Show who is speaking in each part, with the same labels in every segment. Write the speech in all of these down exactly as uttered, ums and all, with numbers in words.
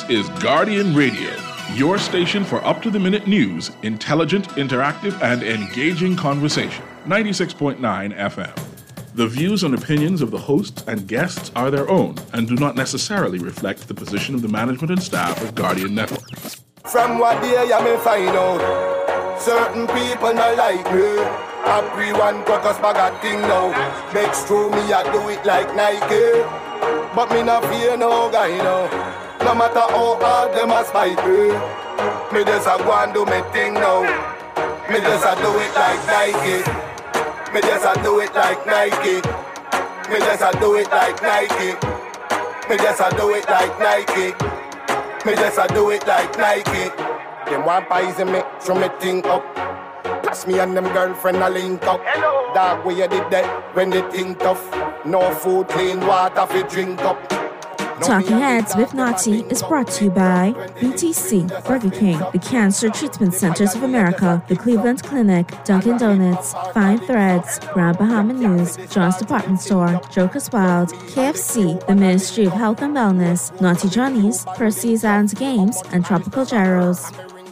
Speaker 1: is Guardian Radio, your station for up-to-the-minute news, intelligent, interactive, and engaging conversation. ninety-six point nine F M. The views and opinions of the hosts and guests are their own and do not necessarily reflect the position of the management and staff of Guardian Network.
Speaker 2: From what day you may find out, certain people not like me. Everyone got us bag a thing now. Next through me, I do it like Nike. But me not fear no guy, no. No matter how hard them a spite me, me just a go and do me thing now. Me just a do it like Nike. Me just a do it like Nike. Me just a do it like Nike. Me just a do it like Nike. Me just a do it like Nike. Them want poison me, so me think up. Plus me and them girlfriend a link up. Hello. Dog, where you did that when they think tough. No food, clean water fi drink up.
Speaker 3: Talking Heads with Naughty is brought to you by B T C, Burger King, the Cancer Treatment Centers of America, the Cleveland Clinic, Dunkin' Donuts, Fine Threads, Grand Bahama News, John's Department Store, Joker's Wild, K F C, the Ministry of Health and Wellness, Naughty Johnny's, Percy's Islands Games, and Tropical Gyros.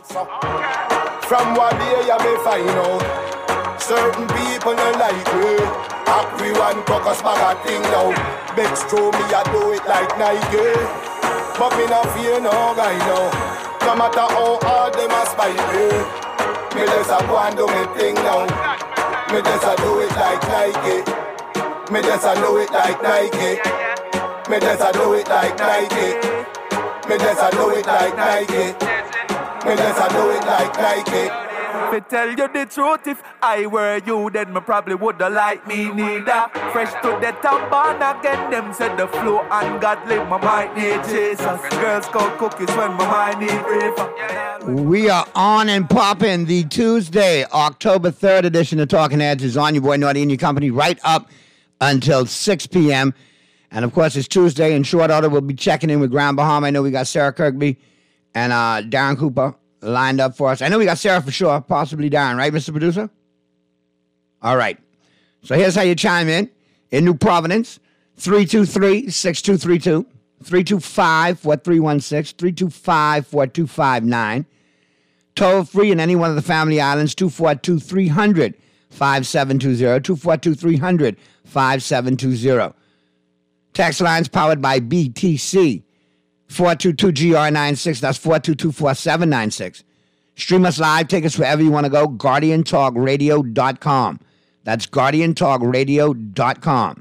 Speaker 2: From what day you may find out, certain people don't like me. Everyone cock us bag a thing now. Bex through me, I do it like Nike. But me not fear no guy now. No matter how hard them a spite me, me just a go and do me thing now. Me just a do it like Nike. Me just a do it like Nike. Me just a do it like Nike. Me just a do it like Nike. Me just a do it like Nike.
Speaker 4: To tell you the truth, if I were you, then me probably woulda like me neither. Fresh to the top, born again, them said the flow ungodly, my mind need Jesus. Girls call cookies when my mind need reefer.
Speaker 5: We are on and popping. The Tuesday, October third edition of Talking Heads is on. Your boy Naughty and your company right up until six p.m. And of course, it's Tuesday. In short order, we'll be checking in with Grand Bahama. I know we got Sarah Kirkby and uh, Darren Cooper lined up for us. I know we got Sarah for sure, possibly Darren, right, Mister Producer? All right. So here's how you chime in. In New Providence, three two three, six two three two, three two five, four three one six, three two five, four two five nine. Toll free in any one of the family islands, two four two, three hundred, five seven two zero, two four two, three hundred, five seven two zero. Text lines powered by B T C. four two two G R nine six, that's four two two, four seven nine six. Stream us live, take us wherever you want to go, guardian talk radio dot com. That's guardian talk radio dot com.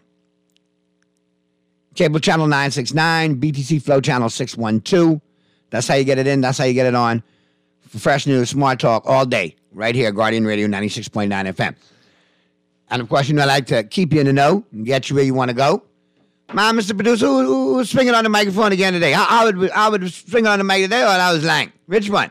Speaker 5: Cable channel nine sixty-nine, B T C Flow channel six one two. That's how you get it in, that's how you get it on. For fresh news, smart talk, all day, right here, Guardian Radio ninety-six point nine F M. And of course, you know, I like to keep you in the know and get you where you want to go. Man, Mister Producer, who, who was swinging on the microphone again today? I, I would I would swing on the mic today, or I was Lang? Which one?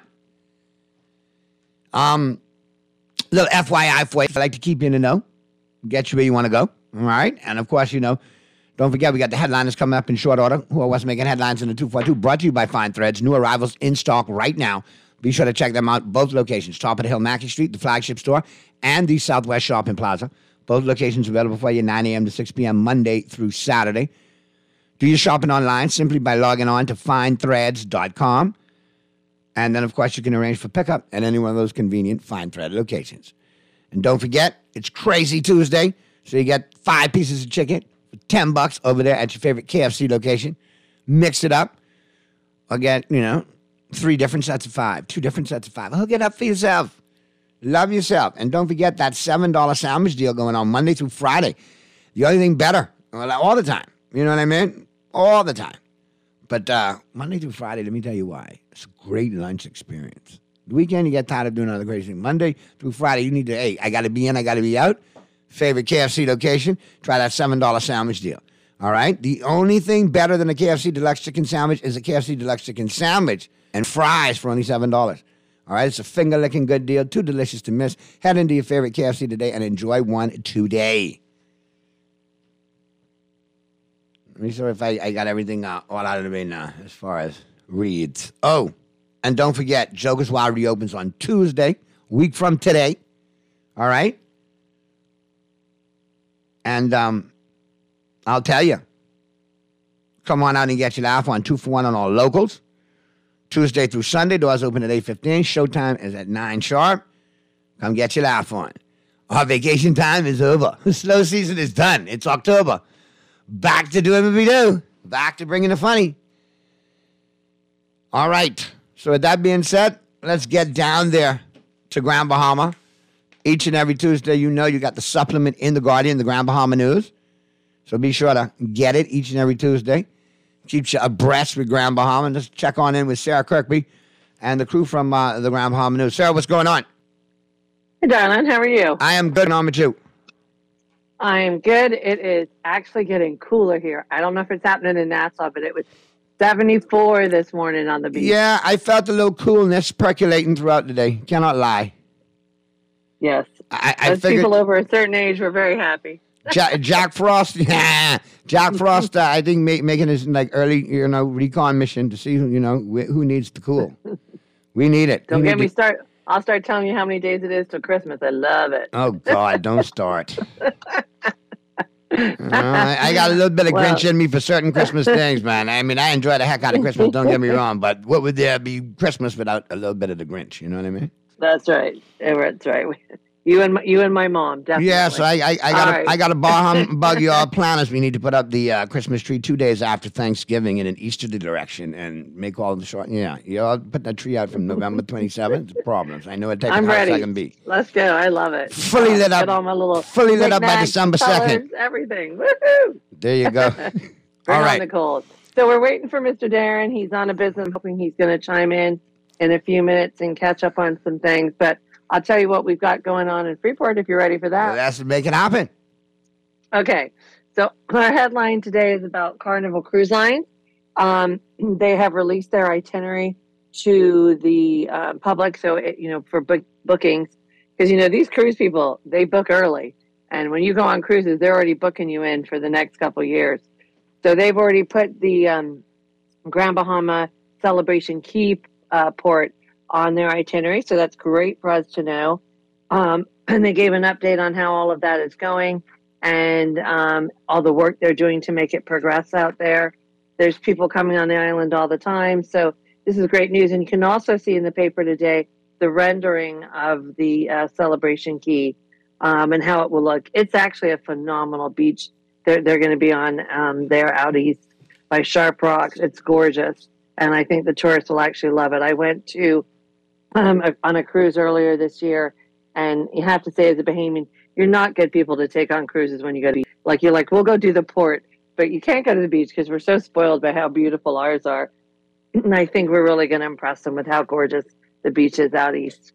Speaker 5: Um, little F Y I for you. I like to keep you in the know, get you where you want to go. All right, and of course, you know, don't forget we got the headliners coming up in short order. Who are what's making headlines in the two forty-two? Brought to you by Fine Threads. New arrivals in stock right now. Be sure to check them out. Both locations: Top of the Hill, Mackey Street, the flagship store, and the Southwest Shopping Plaza. Both locations available for you nine a.m. to six p.m. Monday through Saturday. Do your shopping online simply by logging on to fine threads dot com. And then, of course, you can arrange for pickup at any one of those convenient Fine Thread locations. And don't forget, it's Crazy Tuesday, so you get five pieces of chicken for ten bucks over there at your favorite K F C location. Mix it up. Or get, you know, three different sets of five, two different sets of five. Hook it up for yourself. Love yourself. And don't forget that seven dollar sandwich deal going on Monday through Friday. The only thing better, well, all the time. You know what I mean? All the time. But uh, Monday through Friday, let me tell you why. It's a great lunch experience. The weekend, you get tired of doing other crazy things. Monday through Friday, you need to, hey, I got to be in, I got to be out. Favorite K F C location, try that seven dollar sandwich deal. All right? The only thing better than a K F C Deluxe Chicken Sandwich is a K F C Deluxe Chicken Sandwich and fries for only seven dollars. All right? It's a finger-licking good deal. Too delicious to miss. Head into your favorite K F C today and enjoy one today. Let me see if I, I got everything uh, all out of the way now as far as reads. Oh, and don't forget, Joker's Wild reopens on Tuesday, week from today. All right? And um, I'll tell you, come on out and get your laugh on two for one on all locals. Tuesday through Sunday, doors open at eight fifteen. Showtime is at nine sharp. Come get your laugh on. Our vacation time is over. The slow season is done. It's October. Back to doing what we do. Back to bringing the funny. All right. So with that being said, let's get down there to Grand Bahama. Each and every Tuesday, you know you got the supplement in the Guardian, the Grand Bahama News. So be sure to get it each and every Tuesday. Keeps you abreast with Grand Bahama. And just check on in with Sarah Kirkby and the crew from uh, the Grand Bahama News. Sarah, what's going on?
Speaker 6: Hey, darling. How are you?
Speaker 5: I am good. On with you.
Speaker 6: I am good. It is actually getting cooler here. I don't know if it's happening in Nassau, but it was seventy-four this morning on the beach.
Speaker 5: Yeah, I felt a little coolness percolating throughout the day. Cannot lie.
Speaker 6: Yes.
Speaker 5: I, I
Speaker 6: Those
Speaker 5: figured
Speaker 6: people over a certain age were very happy.
Speaker 5: Jack, Jack Frost, yeah, Jack Frost. Uh, I think make, making his like early, you know, recon mission to see who you know wh- who needs the cool. We need it.
Speaker 6: Don't
Speaker 5: we
Speaker 6: get me
Speaker 5: to...
Speaker 6: start. I'll start telling you how many days it is till Christmas. I love it.
Speaker 5: Oh God, don't start. Uh, I, I got a little bit of
Speaker 6: Well-
Speaker 5: Grinch in me for certain Christmas things, man. I mean, I enjoy the heck out of Christmas. Don't get me wrong, but what would there be Christmas without a little bit of the Grinch? You know what I mean?
Speaker 6: That's right. Eh, That's right. You and my, you and my mom, definitely.
Speaker 5: Yeah, so I I, I got
Speaker 6: All
Speaker 5: a,
Speaker 6: right.
Speaker 5: I got a bar bug y'all planners. We need to put up the uh, Christmas tree two days after Thanksgiving in an easterly direction and make all the short. Yeah, y'all put that tree out from November twenty-seventh. Problems. I know it takes
Speaker 6: I'm
Speaker 5: a house
Speaker 6: ready.
Speaker 5: I can be.
Speaker 6: Let's go. I love it.
Speaker 5: Fully
Speaker 6: Oh,
Speaker 5: lit up-
Speaker 6: Get all my little
Speaker 5: fully lit up by
Speaker 6: knickknacks,
Speaker 5: December
Speaker 6: colors,
Speaker 5: second.
Speaker 6: Everything. Woohoo!
Speaker 5: There you go.
Speaker 6: Bring
Speaker 5: All
Speaker 6: on
Speaker 5: right.
Speaker 6: the cold. So we're waiting for Mister Darren. He's on a business. Hoping he's going to chime in in a few minutes and catch up on some things. But I'll tell you what we've got going on in Freeport if you're ready for that.
Speaker 5: Let's make it happen.
Speaker 6: Okay. So our headline today is about Carnival Cruise Line. Um, they have released their itinerary to the uh, public. So, it, you know, for book- bookings, because, you know, these cruise people, they book early. And when you go on cruises, they're already booking you in for the next couple of years. So they've already put the um, Grand Bahama Celebration Key uh, port on their itinerary. So that's great for us to know. Um, and they gave an update on how all of that is going and um, all the work they're doing to make it progress out there. There's people coming on the island all the time. So this is great news. And you can also see in the paper today the rendering of the uh, Celebration Key um, and how it will look. It's actually a phenomenal beach. They're, they're going to be on um, there out east by Sharp Rocks. It's gorgeous. And I think the tourists will actually love it. I went to um, a, on a cruise earlier this year, and you have to say as a Bahamian, you're not good people to take on cruises when you go to beach. Like, you're like, we'll go do the port, but you can't go to the beach because we're so spoiled by how beautiful ours are. And I think we're really going to impress them with how gorgeous the beach is out east.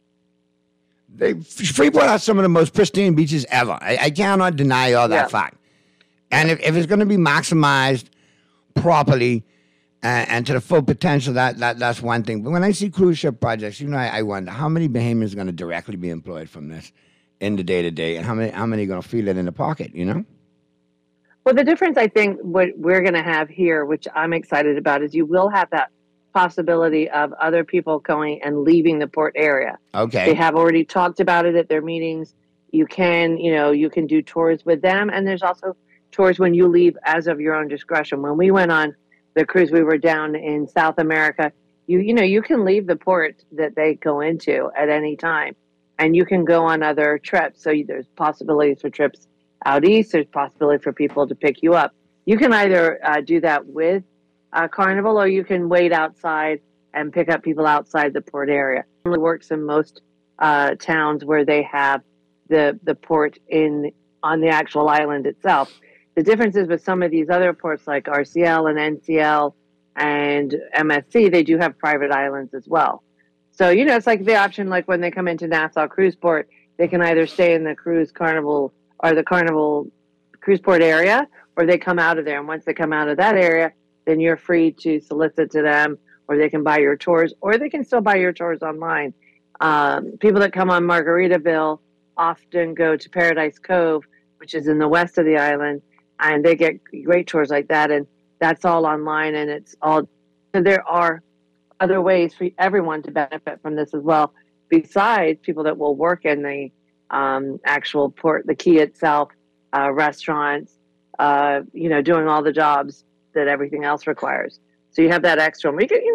Speaker 5: They, Freeport has some of the most pristine beaches ever. I, I cannot deny all that
Speaker 6: Yeah.
Speaker 5: fact. And if, if it's going to be maximized properly and, and to the full potential, that, that that's one thing. But when I see cruise ship projects, you know, I, I wonder how many Bahamians are going to directly be employed from this in the day to day, and how many how many are going to feel it in the pocket. You know.
Speaker 6: Well, the difference I think what we're going to have here, which I'm excited about, is you will have that possibility of other people going and leaving the port area.
Speaker 5: Okay.
Speaker 6: They have already talked about it at their meetings. You can, you know, you can do tours with them. And there's also tours when you leave as of your own discretion. When we went on the cruise, we were down in South America. You, you know, you can leave the port that they go into at any time and you can go on other trips. So there's possibilities for trips out east. There's possibility for people to pick you up. You can either uh, do that with uh, Carnival, or you can wait outside and pick up people outside the port area. It only works in most uh, towns where they have the the port in on the actual island itself. The difference is with some of these other ports like R C L and N C L and M S C, they do have private islands as well. So, you know, it's like the option, like when they come into Nassau Cruise Port, they can either stay in the cruise Carnival or the Carnival Cruise Port area, or they come out of there. And once they come out of that area, then you're free to solicit to them, or they can buy your tours, or they can still buy your tours online. Um, people that come on Margaritaville often go to Paradise Cove, which is in the west of the island, and they get great tours like that. And that's all online, and it's all, so there are other ways for everyone to benefit from this as well, besides people that will work in the um, actual port, the quay itself, uh, restaurants, uh, you know, doing all the jobs that everything else requires. So you have that extra. We can, you know,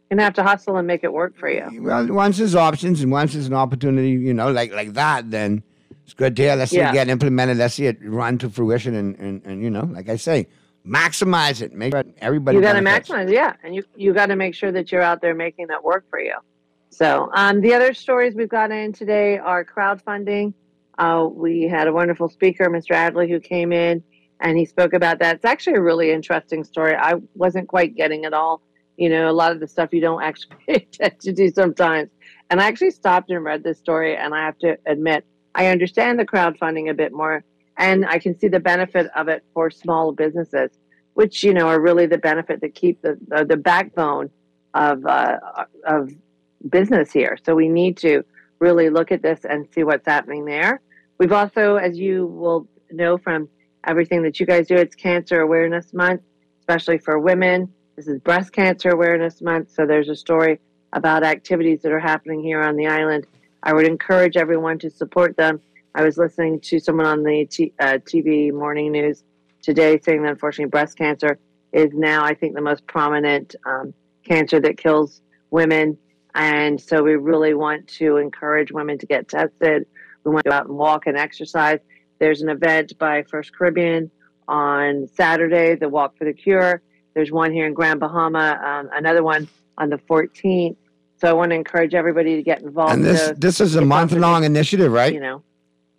Speaker 6: You're gonna have to hustle and make it work for you.
Speaker 5: Well, once there's options and once there's an opportunity, you know, like like that, then it's good to hear. Let's see
Speaker 6: Yeah.
Speaker 5: it get implemented. Let's see it run to fruition, and, and, and you know, like I say, maximize it. Make sure everybody.
Speaker 6: You got to
Speaker 5: benefits.
Speaker 6: maximize, yeah, and you you got to make sure that you're out there making that work for you. So, um, the other stories we've got in today are crowdfunding. Uh, we had a wonderful speaker, Mister Adley, who came in and he spoke about that. It's actually a really interesting story. I wasn't quite getting it all. You know, a lot of the stuff you don't actually pay attention to sometimes. And I actually stopped and read this story, and I have to admit, I understand the crowdfunding a bit more, and I can see the benefit of it for small businesses, which, you know, are really the benefit that keep the the, the backbone of uh, of business here. So we need to really look at this and see what's happening there. We've also, as you will know from everything that you guys do, it's Cancer Awareness Month, especially for women. This is Breast Cancer Awareness Month, so there's a story about activities that are happening here on the island. I would encourage everyone to support them. I was listening to someone on the t- uh, T V morning news today saying that unfortunately breast cancer is now, I think, the most prominent um, cancer that kills women. And so we really want to encourage women to get tested. We want to go out and walk and exercise. There's an event by First Caribbean on Saturday, the Walk for the Cure. There's one here in Grand Bahama, um, another one on the fourteenth. So I want to encourage everybody to get involved.
Speaker 5: And this
Speaker 6: to,
Speaker 5: this is a month long initiative, right?
Speaker 6: You know,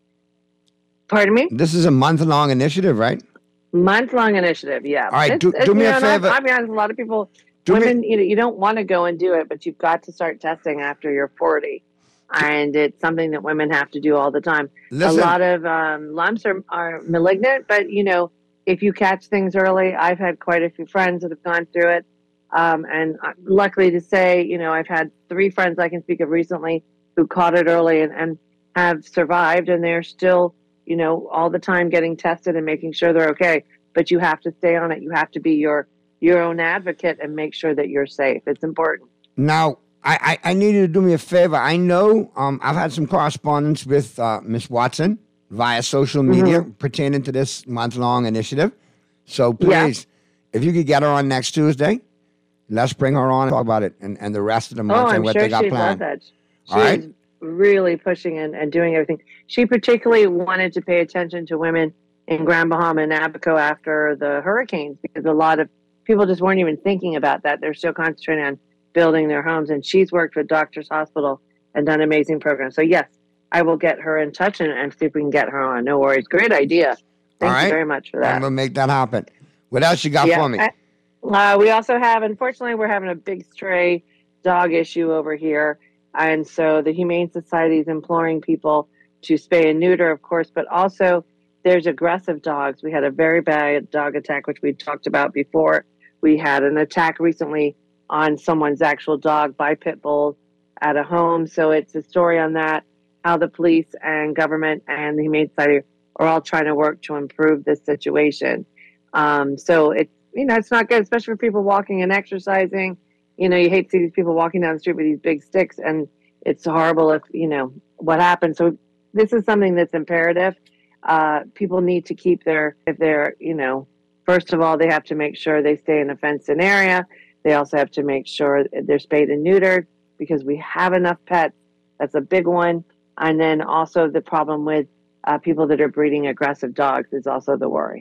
Speaker 6: pardon me.
Speaker 5: This is a month long initiative, right?
Speaker 6: Month long initiative, yeah.
Speaker 5: All right,
Speaker 6: It's-
Speaker 5: do,
Speaker 6: it's,
Speaker 5: do me
Speaker 6: you
Speaker 5: a
Speaker 6: know, and I-
Speaker 5: favor.
Speaker 6: I'll be honest, a lot of people,
Speaker 5: Do me-
Speaker 6: women, you know, you don't want to go and do it, but you've got to start testing after you're forty. And it's something that women have to do all the time.
Speaker 5: Listen.
Speaker 6: A lot of um, lumps are, are malignant, but, you know, if you catch things early, I've had quite a few friends that have gone through it. Um, and uh, luckily to say, you know, I've had three friends I can speak of recently who caught it early and, and have survived, and they're still, you know, all the time getting tested and making sure they're okay. But you have to stay on it. You have to be your your own advocate and make sure that you're safe. It's important.
Speaker 5: Now, I, I, I need you to do me a favor. I know um, I've had some correspondence with uh, Miss Watson via social media
Speaker 6: Mm-hmm.
Speaker 5: pertaining to this month-long initiative. So please, if you could get her on next Tuesday, let's bring her on and talk about it and, and the rest of the month
Speaker 6: Oh,
Speaker 5: and
Speaker 6: I'm
Speaker 5: what
Speaker 6: sure
Speaker 5: they got
Speaker 6: she'd love
Speaker 5: planned.
Speaker 6: that. She's
Speaker 5: All right.
Speaker 6: really pushing and, and doing everything. She particularly wanted to pay attention to women in Grand Bahama and Abaco after the hurricanes, because a lot of people just weren't even thinking about that. They're still concentrating on building their homes. And she's worked with Doctors Hospital and done amazing programs. So, yes, I will get her in touch and, and see if we can get her on. No worries. Great idea. Thank
Speaker 5: All right.
Speaker 6: you very much for
Speaker 5: I'm
Speaker 6: that.
Speaker 5: going to make that happen. What else you got
Speaker 6: Yeah,
Speaker 5: for me?
Speaker 6: I- Uh, we also have, unfortunately, we're having a big stray dog issue over here. And so the Humane Society is imploring people to spay and neuter, of course, but also there's aggressive dogs. We had a very bad dog attack, which we talked about before. We had an attack recently on someone's actual dog by pit bulls at a home. So it's a story on that, how the police and government and the Humane Society are all trying to work to improve this situation. Um, so it's, you know, it's not good, especially for people walking and exercising. You know, you hate to see these people walking down the street with these big sticks, and it's horrible if, you know, what happens. So this is something that's imperative. Uh, people need to keep their, if they're, you know, first of all, they have to make sure they stay in a fenced-in area. They also have to make sure they're spayed and neutered, because we have enough pets. That's a big one. And then also the problem with uh, people that are breeding aggressive dogs is also the worry.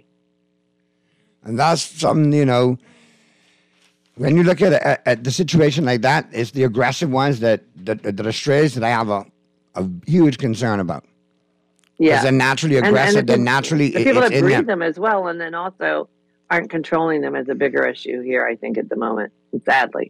Speaker 5: And that's something, you know, when you look at, at, at the situation like that, it's the aggressive ones that, that, that are strays that I have a, a huge concern about.
Speaker 6: Yeah.
Speaker 5: Because they're naturally
Speaker 6: And-
Speaker 5: aggressive.
Speaker 6: and the,
Speaker 5: they're naturally,
Speaker 6: the people
Speaker 5: it's
Speaker 6: that
Speaker 5: in
Speaker 6: breed
Speaker 5: them.
Speaker 6: them as well, and then also aren't controlling them is a bigger issue here, I think, at the moment, sadly.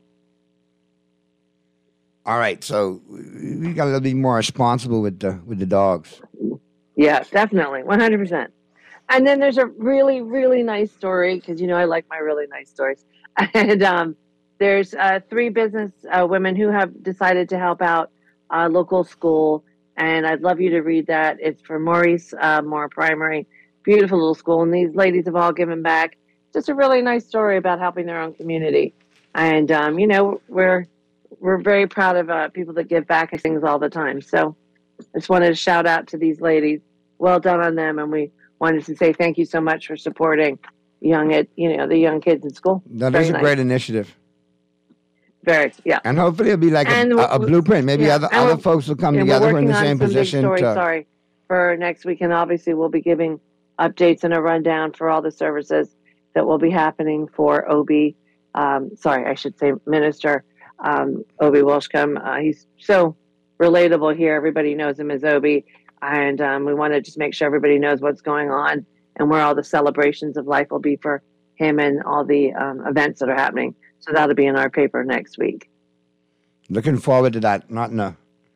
Speaker 5: All right, so we got to be more responsible with the with the dogs.
Speaker 6: Yeah, definitely, one hundred percent. And then there's a really, really nice story, because, you know, I like my really nice stories. And um, there's uh, three business uh, women who have decided to help out a local school. And I'd love you to read that. It's for Maurice uh, Moore Primary. Beautiful little school. And these ladies have all given back. Just a really nice story about helping their own community. And, um, you know, we're we're very proud of uh, people that give back and things all the time. So I just wanted to shout out to these ladies. Well done on them. And we wanted to say thank you so much for supporting young, you know, the young kids in school.
Speaker 5: That
Speaker 6: Very
Speaker 5: is a
Speaker 6: nice.
Speaker 5: great initiative.
Speaker 6: Very, yeah.
Speaker 5: And hopefully it'll be like a, a, a blueprint. Maybe
Speaker 6: yeah,
Speaker 5: other, other folks will come
Speaker 6: yeah,
Speaker 5: together
Speaker 6: we're
Speaker 5: in the
Speaker 6: working
Speaker 5: same
Speaker 6: on some
Speaker 5: position.
Speaker 6: Big stories,
Speaker 5: to,
Speaker 6: sorry, for next week. And obviously we'll be giving updates and a rundown for all the services that will be happening for Obi. Um, sorry, I should say Minister um, Obi Welshcombe. Uh, he's so relatable here. Everybody knows him as Obi. And um, we want to just make sure everybody knows what's going on and where all the celebrations of life will be for him and all the um, events that are happening. So that'll be in our paper next week.
Speaker 5: Looking forward to that. Not in a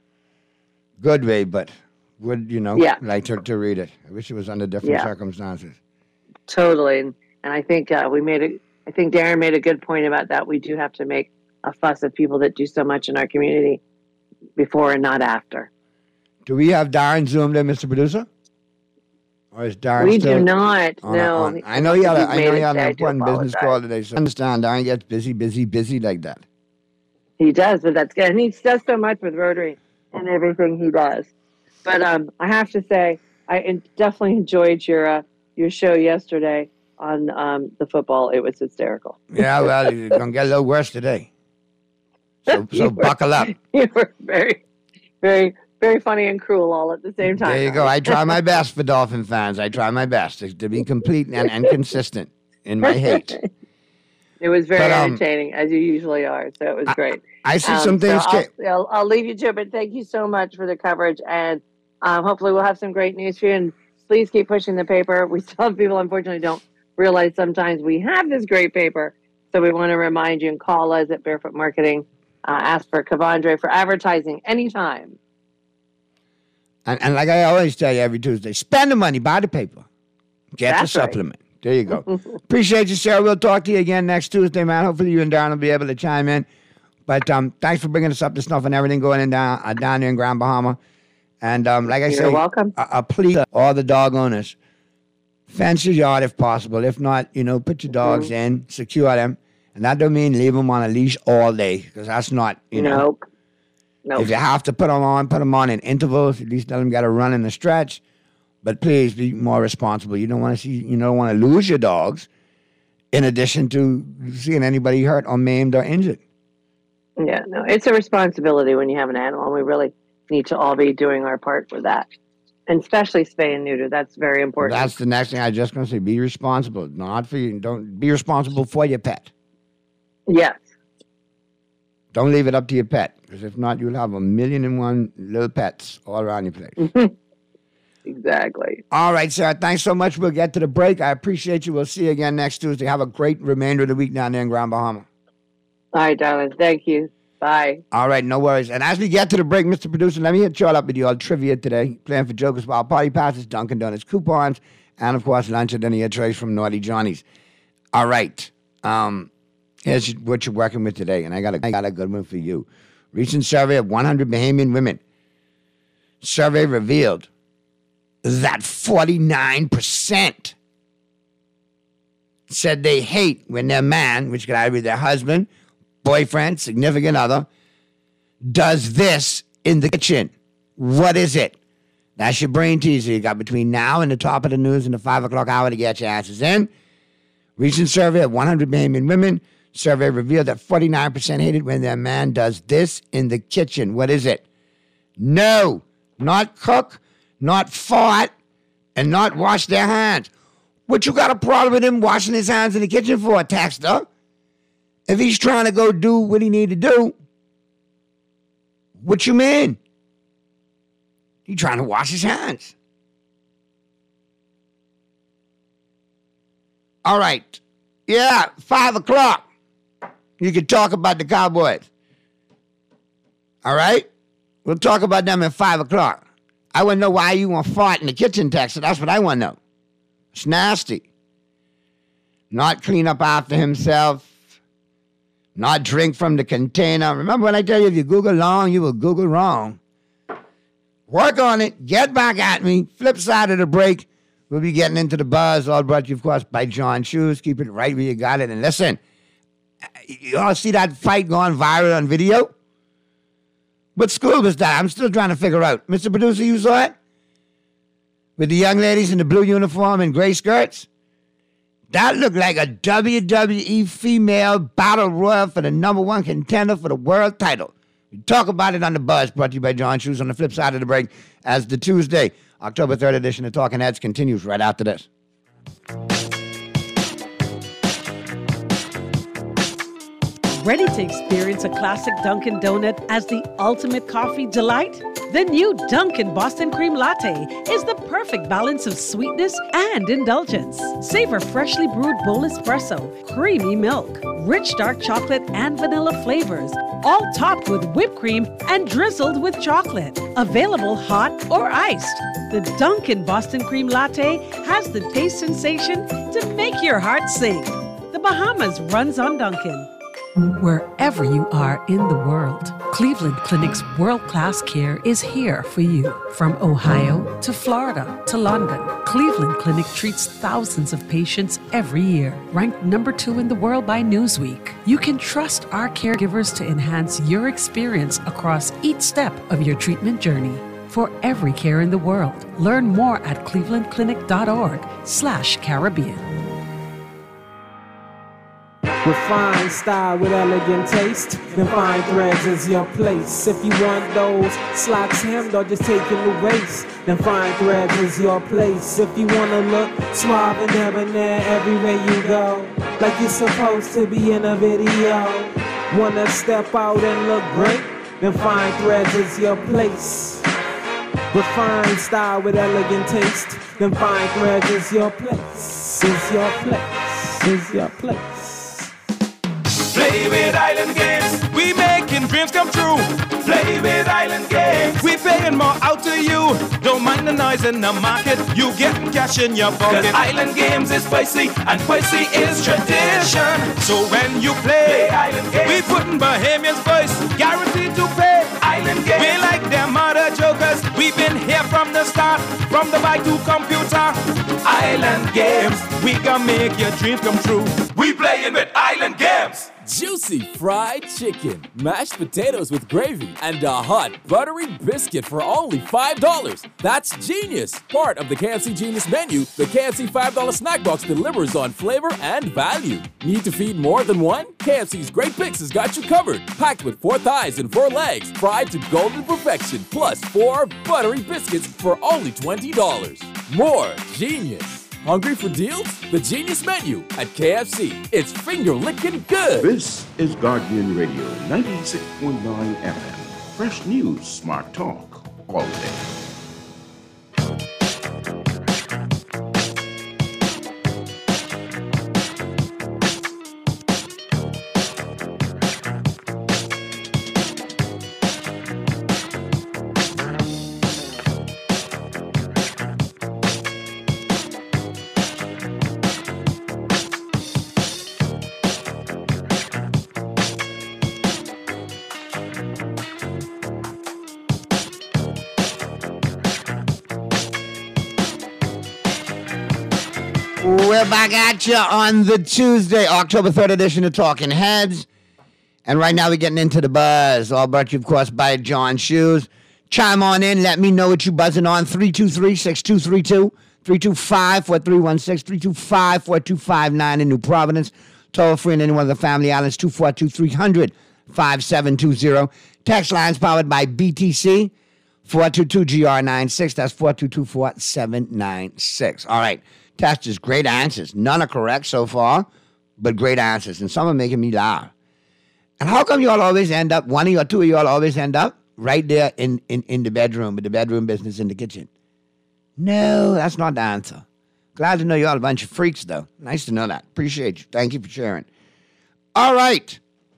Speaker 5: good way, but would, you know,
Speaker 6: yeah.
Speaker 5: like to, to read it. I wish it was under different
Speaker 6: yeah.
Speaker 5: circumstances.
Speaker 6: Totally. And, and I think uh, we made a, I think Darren made a good point about that. We do have to make a fuss of people that do so much in our community before and not after.
Speaker 5: Do we have Darren zoomed in, Mister Producer? Or is Darren
Speaker 6: we
Speaker 5: still
Speaker 6: do not.
Speaker 5: on
Speaker 6: No.
Speaker 5: A, on, I know you had, a, I know you had an
Speaker 6: today.
Speaker 5: important business call today. So I understand Darren gets busy, busy, busy like that.
Speaker 6: He does, but that's good. And he does so much with Rotary and everything he does. But um, I have to say, I definitely enjoyed your uh, your show yesterday on um, the football. It was hysterical.
Speaker 5: Yeah, well, it's going to get a little worse today. So, so
Speaker 6: were,
Speaker 5: buckle up.
Speaker 6: You were very, very, very funny and cruel all at the same time.
Speaker 5: There you go. I try my best for Dolphin fans. I try my best to, to be complete and, and consistent in my hate.
Speaker 6: It was very
Speaker 5: but, um,
Speaker 6: entertaining, as you usually are. So it was great.
Speaker 5: I, I see
Speaker 6: um,
Speaker 5: some things.
Speaker 6: So I'll, I'll, I'll leave you to it, but thank you so much for the coverage. And um, hopefully we'll have some great news for you. And please keep pushing the paper. We still have people, unfortunately, don't realize sometimes we have this great paper. So we want to remind you and call us at Barefoot Marketing. Uh, ask for Kavandre for advertising anytime.
Speaker 5: And, and like I always tell you every Tuesday, spend the money, buy the paper. Get
Speaker 6: That's
Speaker 5: the
Speaker 6: right.
Speaker 5: supplement. There you go. Appreciate you, Sarah. We'll talk to you again next Tuesday, man. Hopefully you and Darren will be able to chime in. But um, thanks for bringing us up to snuff and everything going in down, uh, down there in Grand Bahama. And um, like I
Speaker 6: You're
Speaker 5: say,
Speaker 6: welcome.
Speaker 5: A, a plea to all the dog owners. Fence your yard if possible. If not, you know, put your dogs
Speaker 6: Mm-hmm.
Speaker 5: in, secure them. And that don't mean leave them on a leash all day, because that's not, you know.
Speaker 6: Nope. Nope.
Speaker 5: If you have to put them on, put them on in intervals. At least let them get a run in the stretch. But please be more responsible. You don't want to see, you don't want to lose your dogs in addition to seeing anybody hurt or maimed or injured.
Speaker 6: Yeah, no, it's a responsibility when you have an animal, and we really need to all be doing our part for that. And especially spay and neuter. That's very important.
Speaker 5: That's the next thing I was just going to say. Be responsible. Not for you. Don't be responsible for your pet.
Speaker 6: Yes.
Speaker 5: Don't leave it up to your pet, because if not, you'll have a million and one little pets all around your place.
Speaker 6: Exactly.
Speaker 5: All right, Sarah. Thanks so much. We'll get to the break. I appreciate you. We'll see you again next Tuesday. Have a great remainder of the week down there in Grand Bahama.
Speaker 6: All right, darling. Thank you. Bye.
Speaker 5: All right, no worries. And as we get to the break, Mister Producer, let me hit you all up with you all trivia today. Playing for Jokers Wild Party Passes, Dunkin' Donuts coupons, and of course, lunch at dinner trays from Naughty Johnny's. All right. Um, here's what you're working with today, and I got a, I got a good one for you. Recent survey of one hundred Bahamian women. Survey revealed that forty-nine percent said they hate when their man, which could either be their husband, boyfriend, significant other, does this in the kitchen. What is it? That's your brain teaser. You got between now and the top of the news and the five o'clock hour to get your answers in. Recent survey of one hundred Bahamian women. Survey revealed that forty-nine percent hate it when their man does this in the kitchen. What is it? No, not cook, not fart, and not wash their hands. What you got a problem with him washing his hands in the kitchen for, Texter? If he's trying to go do what he need to do, what you mean? He trying to wash his hands. All right. Yeah, five o'clock. You can talk about the Cowboys. All right? We'll talk about them at five o'clock. I want to know why you want to fart in the kitchen, Texas. That's what I want to know. It's nasty. Not clean up after himself. Not drink from the container. Remember when I tell you, if you Google long, you will Google wrong. Work on it. Get back at me. Flip side of the break. We'll be getting into the buzz. All brought to you, of course, by John Shoes. Keep it right where you got it. And listen, you all see that fight going viral on video? What school was that? I'm still trying to figure out. Mister Producer, you saw it? With the young ladies in the blue uniform and gray skirts? That looked like a W W E female battle royal for the number one contender for the world title. We talk about it on The Buzz, brought to you by John Shoes on the flip side of the break as the Tuesday, October third edition of Talking Heads continues right after this.
Speaker 7: Ready to experience a classic Dunkin' Donut as the ultimate coffee delight? The new Dunkin' Boston Cream Latte is the perfect balance of sweetness and indulgence. Savor freshly brewed bowl espresso, creamy milk, rich dark chocolate and vanilla flavors, all topped with whipped cream and drizzled with chocolate. Available hot or iced. The Dunkin' Boston Cream Latte has the taste sensation to make your heart sing. The Bahamas runs on Dunkin'. Wherever you are in the world, Cleveland Clinic's world-class care is here for you. From Ohio to Florida to London, Cleveland Clinic treats thousands of patients every year. Ranked number two in the world by Newsweek, you can trust our caregivers to enhance your experience across each step of your treatment journey. For every care in the world, learn more at clevelandclinic.org slash Caribbean.
Speaker 8: Refined style with elegant taste, then fine threads is your place. If you want those slacks hemmed or just taking the waist, then fine threads is your place. If you wanna look suave and debonair everywhere you go, like you're supposed to be in a video, wanna step out and look great, then fine threads is your place. Refined style with elegant taste, then fine threads is your place. Is your place. Is your place.
Speaker 4: Play with Island Games, we making dreams come true. Play with Island Games, we paying more out to you. Don't mind the noise in the market, you getting cash in your pocket. 'Cause Island Games is spicy, and spicy is tradition. So when you play, play Island Games, we putting Bahamians first, guaranteed to pay. Island Games, we like them other jokers, we've been here from the start, from the bike to computer. Island Games, we can make your dreams come true. We playing with Island Games.
Speaker 9: Juicy fried chicken, mashed potatoes with gravy, and a hot buttery biscuit for only five dollars. That's genius! Part of the K F C Genius menu, the K F C five dollar snack box delivers on flavor and value. Need to feed more than one? K F C's Great Picks has got you covered. Packed with four thighs and four legs, fried to golden perfection, plus four buttery biscuits for only twenty dollars. More genius! Hungry for deals? The Genius Menu at K F C. It's finger-licking good.
Speaker 1: This is Guardian Radio, ninety-six point nine F M. Fresh news, smart talk, all day.
Speaker 5: We're back at you on the Tuesday, October third edition of Talking Heads. And right now we're getting into the buzz. All brought to you, of course, by John Shoes. Chime on in. Let me know what you're buzzing on. three two three, six two three two, three two five, four three one six, three two five, four two five nine in New Providence. Toll free in any one of the family islands, two four two, three hundred, five seven two zero. Text lines powered by B T C, four two two G R nine six. That's four two two, four seven nine six. All right. Test is great answers. None are correct so far, but great answers. And some are making me laugh. And how come you all always end up, one of you or two of you all always end up right there in, in, in the bedroom, with the bedroom business in the kitchen? No, that's not the answer. Glad to know you all a bunch of freaks, though. Nice to know that. Appreciate you. Thank you for sharing. All right.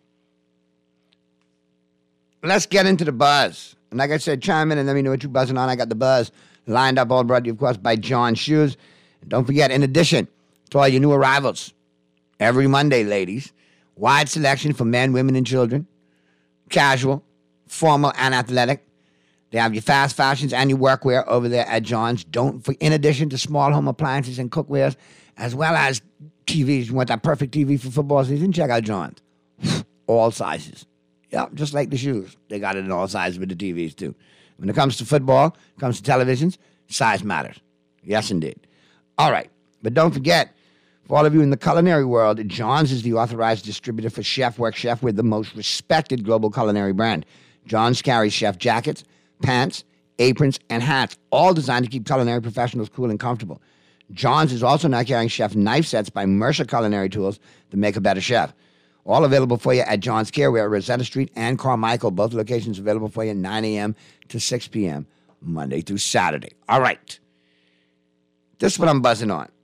Speaker 5: Let's get into the buzz. And like I said, chime in and let me know what you're buzzing on. I got the buzz lined up, all brought to you, of course, by John Shoes. And don't forget, in addition to all your new arrivals, every Monday, ladies, wide selection for men, women, and children, casual, formal, and athletic. They have your fast fashions and your workwear over there at John's. Don't, for, in addition to small home appliances and cookwares, as well as T Vs. You want that perfect T V for football season? Check out John's. All sizes. Yeah, just like the shoes. They got it in all sizes with the T Vs, too. When it comes to football, it comes to televisions, size matters. Yes, indeed. All right. But don't forget, For all of you in the culinary world, John's is the authorized distributor for Chef Work Chef with the most respected global culinary brand. John's carries chef jackets, pants, aprons, and hats, all designed to keep culinary professionals cool and comfortable. John's is also now carrying chef knife sets by Mercer Culinary Tools to make a better chef. All available for you at John's Care. We're at Rosetta Street and Carmichael. Both locations available for you nine a.m. to six p.m. Monday through Saturday. All right. This is what I'm buzzing on.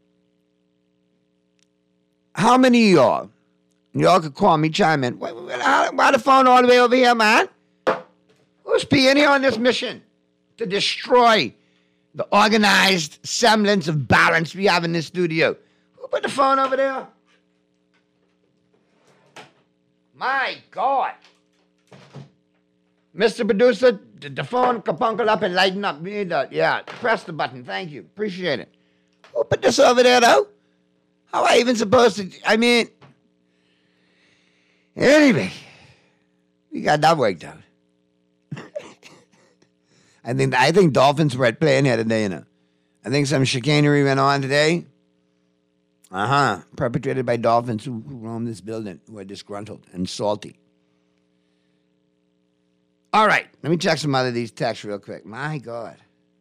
Speaker 5: How many of y'all, y'all could call me, chime in. Why, why the phone all the way over here, man? Who's being here on this mission to destroy the organized semblance of balance we have in this studio? Who put the phone over there? My God. Mister Producer, the, the phone kapunkle up and lighten up. We need that. Yeah, press the button. Thank you. Appreciate it. Who put this over there, though? How am I even supposed to? I mean, anyway, we got that worked out. I think I think Dolphins were at play in here today, you know. I think some chicanery went on today. Uh-huh. Perpetrated by Dolphins who, who roam this building, who are disgruntled and salty. All right, let me check some other of these texts real quick. My God.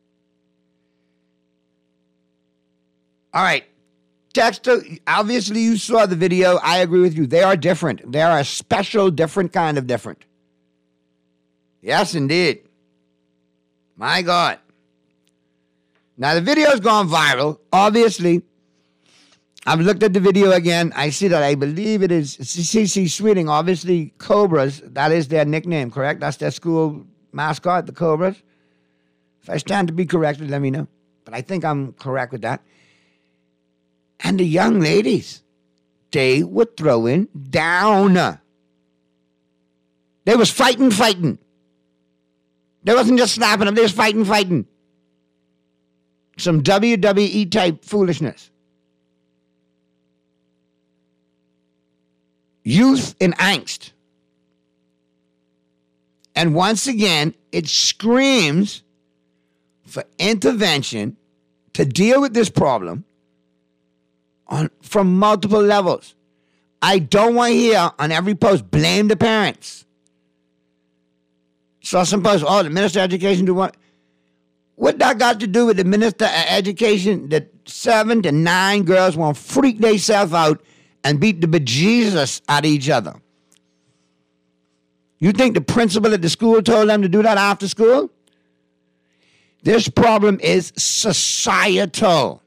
Speaker 5: All right. Texter, obviously you saw the video. I agree with you. They are different. They are a special, different kind of different. Yes, indeed. My God. Now, the video's gone viral. Obviously, I've looked at the video again. I see that I believe it is C C Sweeting. Obviously, Cobras, that is their nickname, correct? That's their school mascot, the Cobras. If I stand to be corrected, let me know. But I think I'm correct with that. And the young ladies, they were throwing down. They was fighting, fighting. They wasn't just slapping them. They was fighting, fighting. Some W W E type foolishness. Youth in angst. And once again, it screams for intervention to deal with this problem on from multiple levels. I don't want to hear on every post, blame the parents. Saw some posts, oh, the Minister of Education do what? What that got to do with the Minister of Education that seven to nine girls want to freak themselves out and beat the bejesus out of each other? You think the principal at the school told them to do that after school? This problem is societal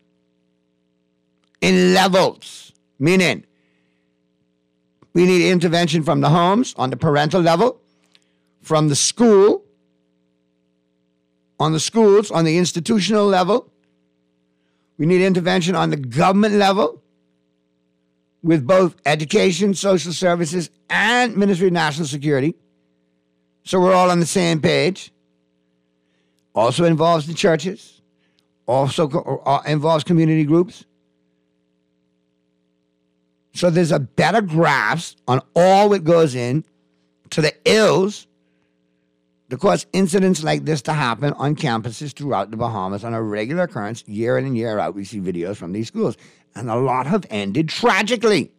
Speaker 5: in levels, meaning we need intervention from the homes on the parental level, from the school, on the schools, on the institutional level. We need intervention on the government level with both education, social services, and Ministry of National Security. So we're all on the same page. Also involves the churches. Also co- involves community groups. So there's a better grasp on all that goes in to the ills that cause incidents like this to happen on campuses throughout the Bahamas on a regular occurrence, year in and year out. We see videos from these schools. And a lot have ended tragically.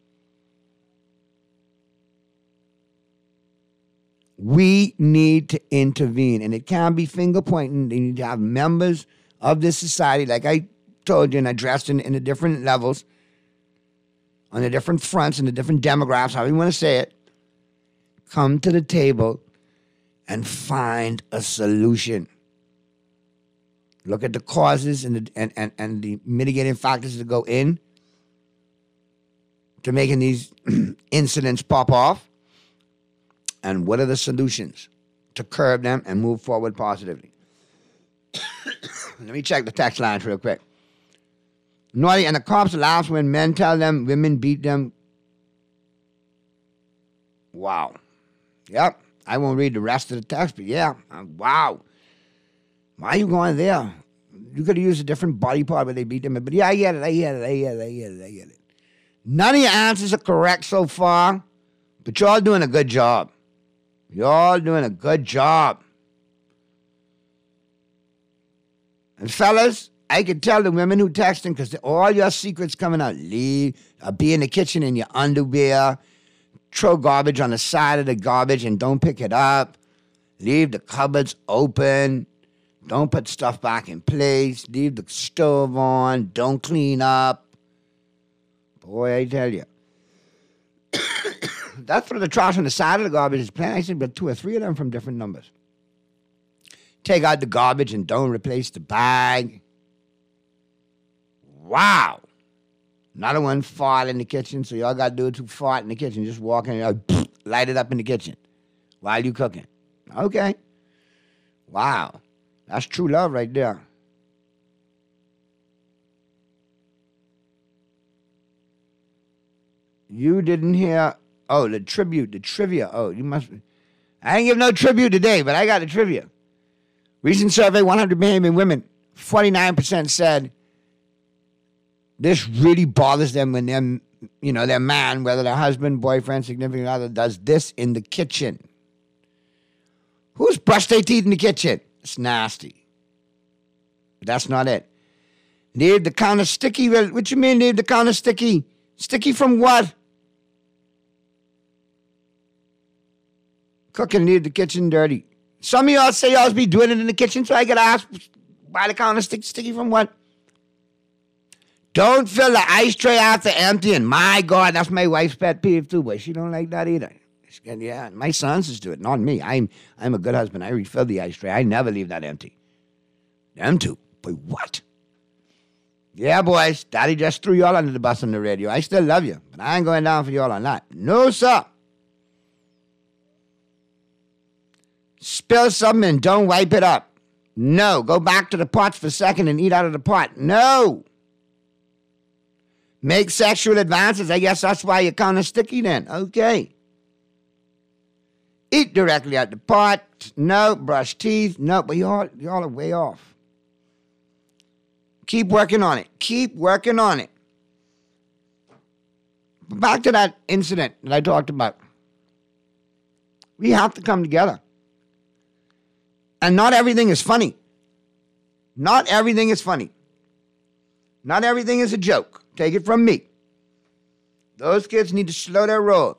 Speaker 5: We need to intervene, and it can't be finger pointing. They need to have members of this society, like I told you, and addressed in, in the different levels, on the different fronts and the different demographics, however you want to say it, come to the table and find a solution. Look at the causes and the, and, and, and the mitigating factors that go in to making these incidents pop off. And what are the solutions to curb them and move forward positively? Let me check the text lines real quick. Naughty, and the cops laugh when men tell them women beat them. Wow. Yep. I won't read the rest of the text, but yeah. Uh, wow. Why are you going there? You could have used a different body part where they beat them. But yeah, I get it. I get it. I get it. I get it. I get it. None of your answers are correct so far, but y'all doing a good job. Y'all doing a good job. And fellas, I could tell the women who texting because all your secrets coming out. Leave, uh, be in the kitchen in your underwear. Throw garbage on the side of the garbage and don't pick it up. Leave the cupboards open. Don't put stuff back in place. Leave the stove on. Don't clean up. Boy, I tell you. That's for the trash on the side of the garbage is plenty. I said, but two or three of them from different numbers. Take out the garbage and don't replace the bag. Wow. Another one fart in the kitchen, so y'all got to do it to fart in the kitchen. Just walk in and light it up in the kitchen while you cooking. Okay. Wow. That's true love right there. You didn't hear, oh, the tribute, the trivia. Oh, you must, I ain't give no tribute today, but I got the trivia. Recent survey, one hundred million women, forty-nine percent said this really bothers them when their, you know, their man, whether their husband, boyfriend, significant other, does this in the kitchen. Who's brushed their teeth in the kitchen? It's nasty. But that's not it. Leave the counter sticky. Well, what you mean leave the counter sticky? Sticky from what? Cooking, leave the kitchen dirty. Some of y'all say y'all be doing it in the kitchen, so I gotta ask, why the counter stick, sticky from what? Don't fill the ice tray after emptying. My God, that's my wife's pet peeve too, but she don't like that either. She, yeah, my sons just do it, not me. I'm I'm a good husband. I refill the ice tray. I never leave that empty. Them two, but what? Yeah, boys, Daddy just threw y'all under the bus on the radio. I still love you, but I ain't going down for y'all on that. No, sir. Spill something and don't wipe it up. No. Go back to the pots for a second and eat out of the pot. No. Make sexual advances. I guess that's why you're kind of sticky then. Okay. Eat directly out the pot. No. Brush teeth. No. But y'all, y'all are way off. Keep working on it. Keep working on it. Back to that incident that I talked about. We have to come together. And not everything is funny. Not everything is funny. Not everything is a joke. Take it from me. Those kids need to slow their roll.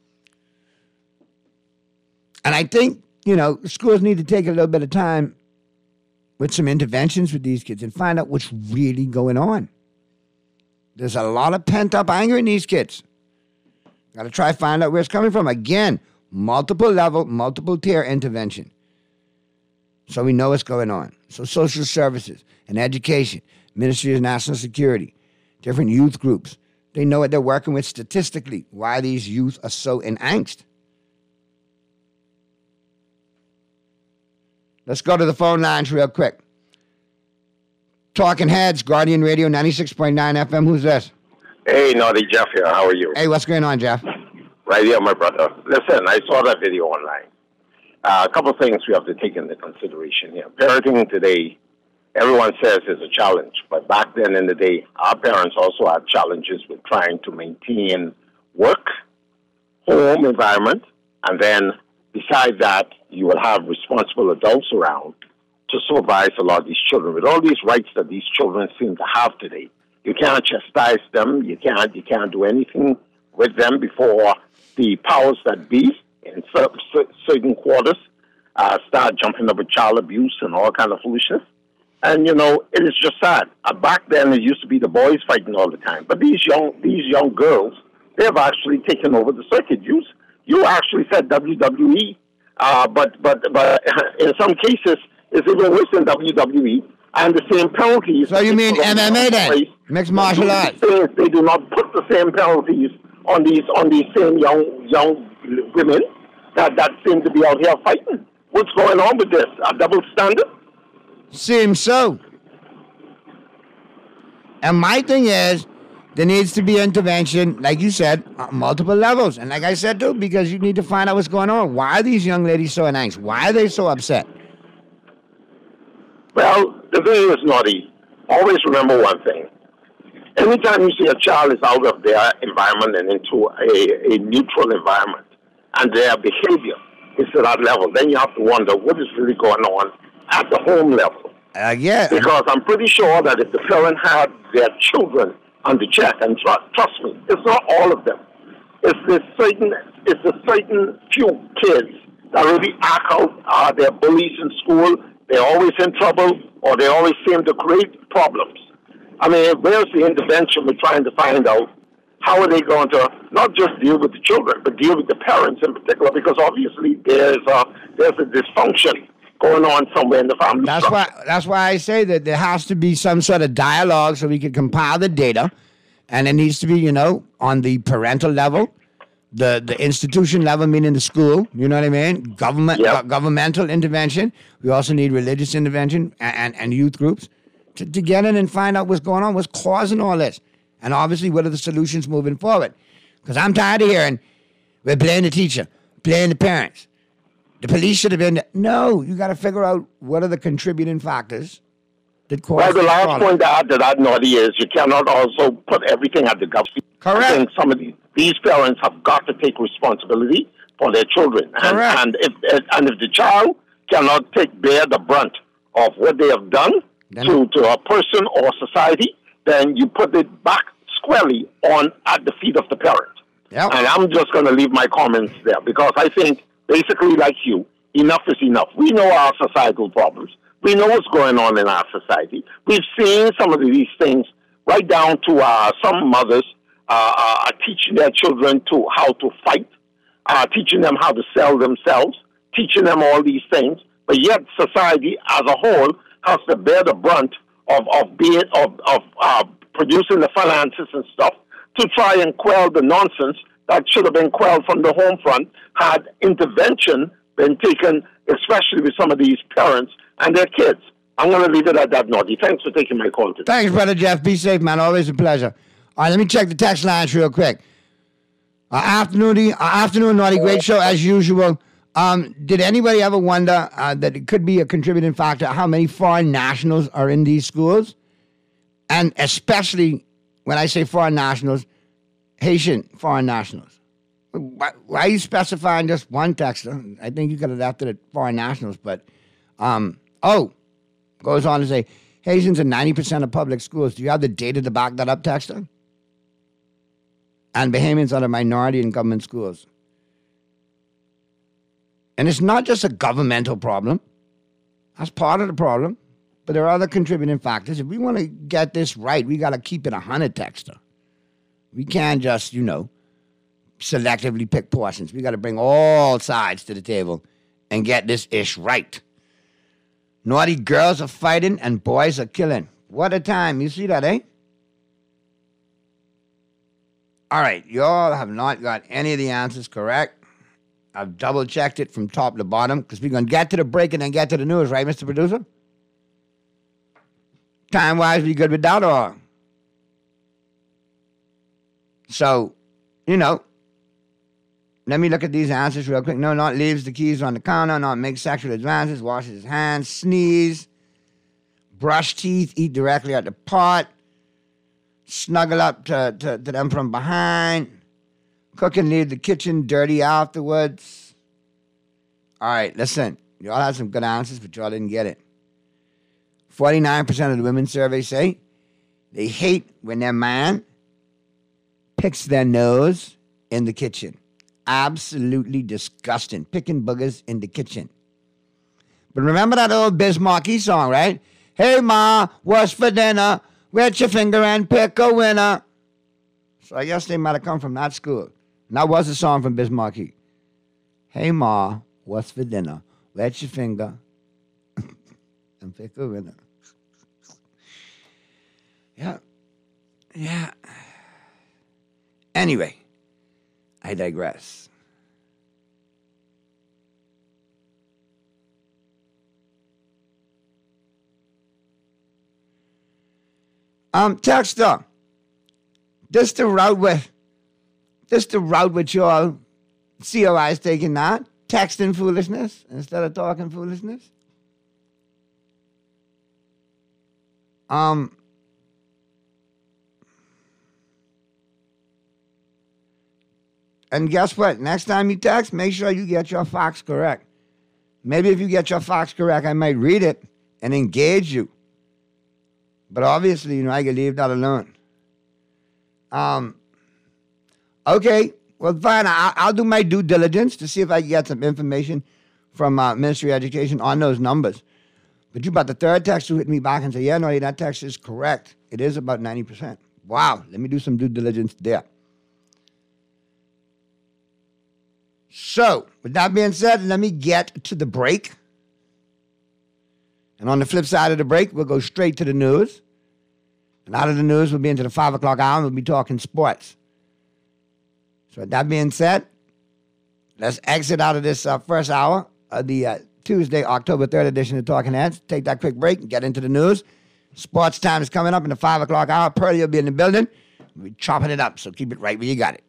Speaker 5: And I think, you know, schools need to take a little bit of time with some interventions with these kids and find out what's really going on. There's a lot of pent-up anger in these kids. Got to try to find out where it's coming from. Again, multiple level, multiple tier intervention. So we know what's going on. So social services and education, Ministry of National Security, different youth groups, they know what they're working with statistically, why these youth are so in angst. Let's go to the phone lines real quick. Talking Heads, Guardian Radio, ninety-six point nine F M. Who's this?
Speaker 10: Hey, Naughty Jeff here. How are you?
Speaker 5: Hey, what's going on, Jeff?
Speaker 10: Right here, my brother. Listen, I saw that video online. Uh, a couple of things we have to take into consideration here. Parenting today, everyone says is a challenge, but back then in the day, our parents also had challenges with trying to maintain work, home environment, and then besides that, you will have responsible adults around to supervise a lot of these children. With all these rights that these children seem to have today, you can't chastise them, you can't, you can't do anything with them before the powers that be in certain quarters uh, start jumping up with child abuse and all kind of foolishness. And, you know, it is just sad. Uh, back then, it used to be the boys fighting all the time. But these young these young girls, they have actually taken over the circuit. You, you actually said W W E, uh, but, but, but in some cases, it's even worse than W W E. And the same penalties.
Speaker 5: So you mean M M A then? Mixed martial arts.
Speaker 10: They do not put the same penalties on these on these same young young women that, that seem to be out here fighting. What's going on with this? A double standard?
Speaker 5: Seems so. And my thing is, there needs to be intervention, like you said, on multiple levels. And like I said, too, because you need to find out what's going on. Why are these young ladies so in angst? Why are they so upset?
Speaker 10: Well, the thing is, Naughty, always remember one thing. Anytime you see a child is out of their environment and into a, a neutral environment, and their behavior is at that level, then you have to wonder what is really going on at the home level.
Speaker 5: Uh, yeah.
Speaker 10: Because I'm pretty sure that if the parent had their children under check, and tr- trust me, it's not all of them. It's the certain, it's the certain few kids that really act out. Uh, they're bullies in school. They're always in trouble, or they always seem to create problems. I mean, where's the intervention we're trying to find out? How are they going to not just deal with the children, but deal with the parents in particular? Because obviously there's a, there's a dysfunction going on somewhere in the family.
Speaker 5: That's why. That's why I say that there has to be some sort of dialogue so we can compile the data, and it needs to be, you know, on the parental level, the the institution level, meaning the school. You know what I mean? Government,
Speaker 10: Yep.
Speaker 5: go- governmental intervention. We also need religious intervention and, and, and youth groups to, to get in and find out what's going on, what's causing all this, and obviously what are the solutions moving forward. Because I'm tired of hearing we're blaming the teacher, blaming the parents. The police should have been there. No, you got to figure out what are the contributing factors that cause
Speaker 10: Well, the
Speaker 5: this
Speaker 10: last
Speaker 5: problem.
Speaker 10: point to add to that, Naughty, is you cannot also put everything at the government.
Speaker 5: Correct.
Speaker 10: I think some of these, these parents have got to take responsibility for their children. And,
Speaker 5: Correct.
Speaker 10: and, if, and if the child cannot take bear the brunt of what they have done
Speaker 5: Then-
Speaker 10: to, to a person or society, then you put it back squarely on at the feet of the parent.
Speaker 5: Yep.
Speaker 10: And I'm just going to leave my comments there because I think, basically like you, enough is enough. We know our societal problems. We know what's going on in our society. We've seen some of these things right down to uh, some mothers uh, uh, teaching their children to how to fight, uh, teaching them how to sell themselves, teaching them all these things. But yet society as a whole has to bear the brunt of, of being of, of uh, producing the finances and stuff to try and quell the nonsense that should have been quelled from the home front had intervention been taken, especially with some of these parents and their kids. I'm going to leave it at that, Naughty. Thanks for taking my call today.
Speaker 5: Thanks, Brother Jeff. Be safe, man. Always a pleasure. All right, let me check the text lines real quick. Uh, afternoon, uh, afternoon, Naughty. Great show, as usual. Um, did anybody ever wonder uh, that it could be a contributing factor how many foreign nationals are in these schools? And especially when I say foreign nationals, Haitian foreign nationals. Why, why are you specifying just one texter? I think you could have left it at foreign nationals, but, um, oh, goes on to say, Haitians are ninety percent of public schools. Do you have the data to back that up, texter? And Bahamians are the minority in government schools. And it's not just a governmental problem. That's part of the problem. But there are other contributing factors. If we want to get this right, we got to keep it a hundred, texter. We can't just, you know, selectively pick portions. We got to bring all sides to the table and get this ish right. Naughty girls are fighting and boys are killing. What a time. You see that, eh? All right. Y'all have not got any of the answers correct. I've double checked it from top to bottom because we're going to get to the break and then get to the news, right, Mister Producer? Time-wise, we good with that or? So, you know, let me look at these answers real quick. No, not leaves the keys on the counter, not make sexual advances, washes his hands, sneeze, brush teeth, eat directly at the pot, snuggle up to, to, to them from behind, cook and leave the kitchen dirty afterwards. All right, listen, y'all had some good answers, but y'all didn't get it. forty-nine percent of the women surveyed say they hate when their man picks their nose in the kitchen. Absolutely disgusting. Picking boogers in the kitchen. But remember that old Biz Markie song, right? Hey, Ma, what's for dinner? Wet your finger and pick a winner. So I guess they might have come from that school. And that was a song from Biz Markie. Hey, Ma, what's for dinner? Wet your finger and pick a winner. Yeah. Yeah. Anyway, I digress. Um, Texter, this the route with, this the route with y'all C O I is taking that? Texting foolishness instead of talking foolishness? Um, and guess what? Next time you text, make sure you get your facts correct. Maybe if you get your facts correct, I might read it and engage you. But obviously, you know, I can leave that alone. Um, okay, well, fine. I, I'll do my due diligence to see if I can get some information from uh, Ministry of Education on those numbers. But you about the third text who hit me back and say, yeah, no, that text is correct. It is about ninety percent. Wow, let me do some due diligence there. So, with that being said, let me get to the break. And on the flip side of the break, we'll go straight to the news. And out of the news, we'll be into the five o'clock hour, and we'll be talking sports. So with that being said, let's exit out of this uh, first hour of the uh, Tuesday, October third edition of Talking Heads. Take that quick break and get into the news. Sports time is coming up in the five o'clock hour. Pearlie will be in the building. We'll be chopping it up, so keep it right where you got it.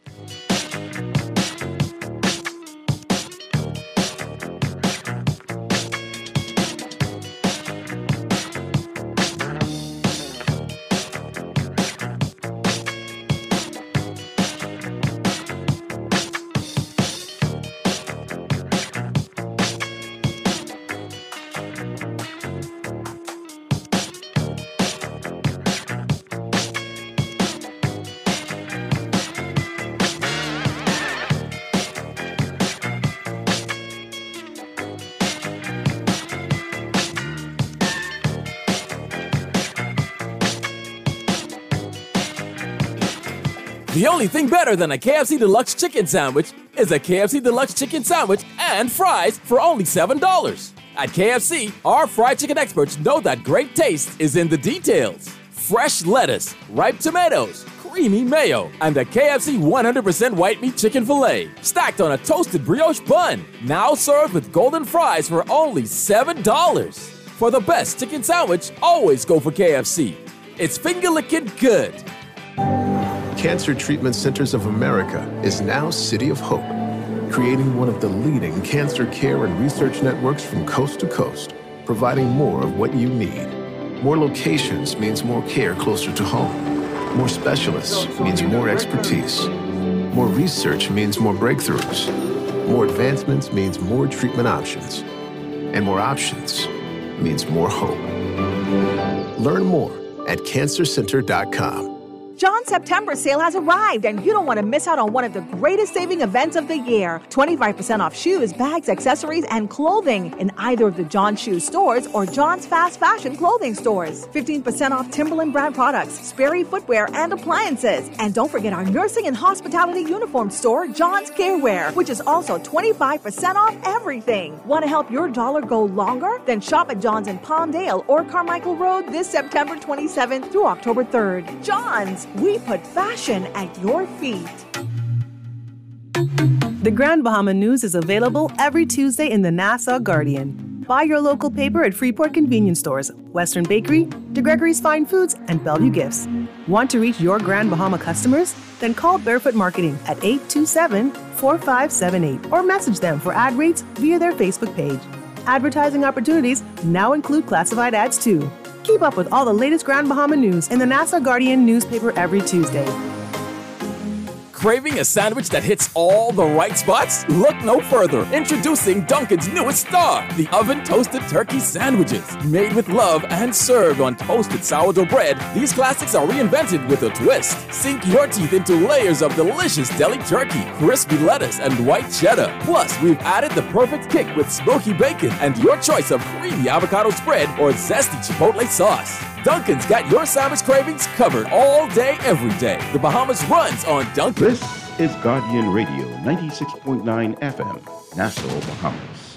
Speaker 9: The only thing better than a K F C Deluxe Chicken Sandwich is a K F C Deluxe Chicken Sandwich and fries for only seven dollars. At K F C, our fried chicken experts know that great taste is in the details. Fresh lettuce, ripe tomatoes, creamy mayo, and a K F C one hundred percent white meat chicken filet, stacked on a toasted brioche bun, now served with golden fries for only seven dollars. For the best chicken sandwich, always go for K F C. It's finger-licking good.
Speaker 11: Cancer Treatment Centers of America is now City of Hope, creating one of the leading cancer care and research networks from coast to coast, providing more of what you need. More locations means more care closer to home. More specialists means more expertise. More research means more breakthroughs. More advancements means more treatment options. And more options means more hope. Learn more at cancer center dot com.
Speaker 12: John's September sale has arrived, and you don't want to miss out on one of the greatest saving events of the year. twenty-five percent off shoes, bags, accessories, and clothing in either of the John Shoe stores or John's Fast Fashion clothing stores. fifteen percent off Timberland brand products, Sperry footwear, and appliances. And don't forget our nursing and hospitality uniform store, John's Carewear, which is also twenty-five percent off everything. Want to help your dollar go longer? Then shop at John's in Palmdale or Carmichael Road this September twenty-seventh through October third. John's, we put fashion at your feet.
Speaker 13: The Grand Bahama News is available every Tuesday in the Nassau Guardian. Buy your local paper at Freeport convenience stores, Western Bakery, DeGregory's Fine Foods, and Bellevue Gifts. Want to reach your Grand Bahama customers? Then call Barefoot Marketing at eight two seven, four five seven eight or message them for ad rates via their Facebook page. Advertising opportunities now include classified ads too. Keep up with all the latest Grand Bahama news in the Nassau Guardian newspaper every Tuesday.
Speaker 9: Craving a sandwich that hits all the right spots? Look no further. Introducing Dunkin's newest star, the oven-toasted turkey sandwiches. Made with love and served on toasted sourdough bread, these classics are reinvented with a twist. Sink your teeth into layers of delicious deli turkey, crispy lettuce, and white cheddar. Plus, we've added the perfect kick with smoky bacon and your choice of creamy avocado spread or zesty chipotle sauce. Dunkin's got your sandwich cravings covered all day, every day. The Bahamas runs on Dunkin'.
Speaker 14: This is Guardian Radio, ninety-six point nine F M, Nassau, Bahamas.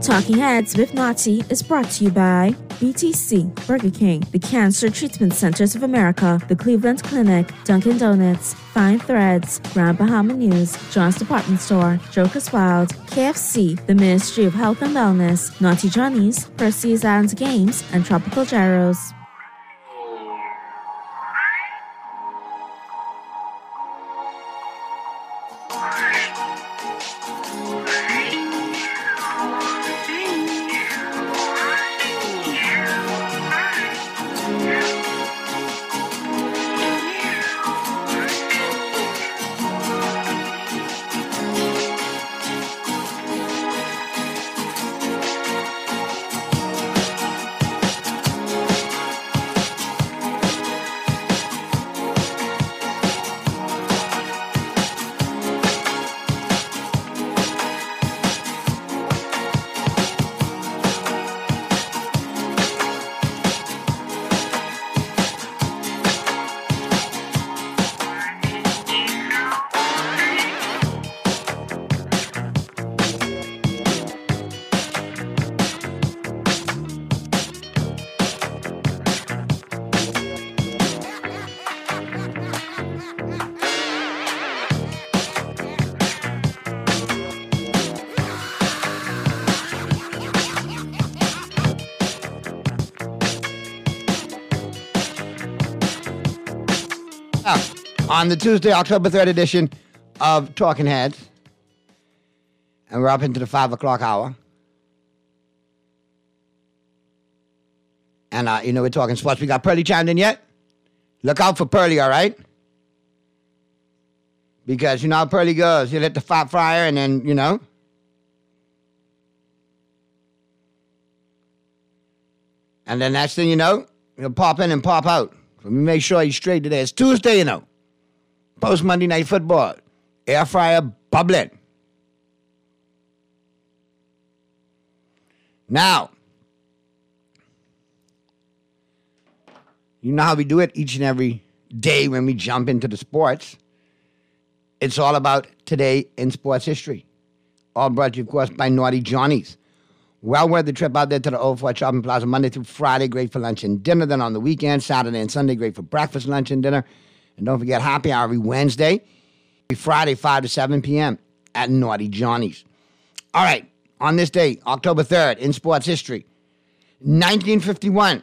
Speaker 3: Talking Heads with Naughty is brought to you by B T C, Burger King, the Cancer Treatment Centers of America, the Cleveland Clinic, Dunkin' Donuts, Fine Threads, Grand Bahama News, John's Department Store, Joker's Wild, K F C, the Ministry of Health and Wellness, Naughty Johnny's, Percy's Islands Games, and Tropical Gyros.
Speaker 5: On the Tuesday, October third edition of Talking Heads. And we're up into the five o'clock hour. And, uh, you know, we're talking sports. We got Pearly chimed in yet? Look out for Pearly, all right? Because you know how Pearly goes. You let the fat fryer and then, you know. And then next thing you know, you'll pop in and pop out. So we make sure he's straight today. It's Tuesday, you know. Post Monday Night Football. Air fryer bubbling. Now, you know how we do it each and every day when we jump into the sports. It's all about today in sports history. All brought to you, of course, by Naughty Johnny's. Well worth the trip out there to the Old Fort Shopping Plaza Monday through Friday. Great for lunch and dinner. Then on the weekend, Saturday and Sunday, great for breakfast, lunch, and dinner. And don't forget happy hour every Wednesday, every Friday, five to seven p.m. at Naughty Johnny's. All right, on this day, October third, in sports history, nineteen fifty-one.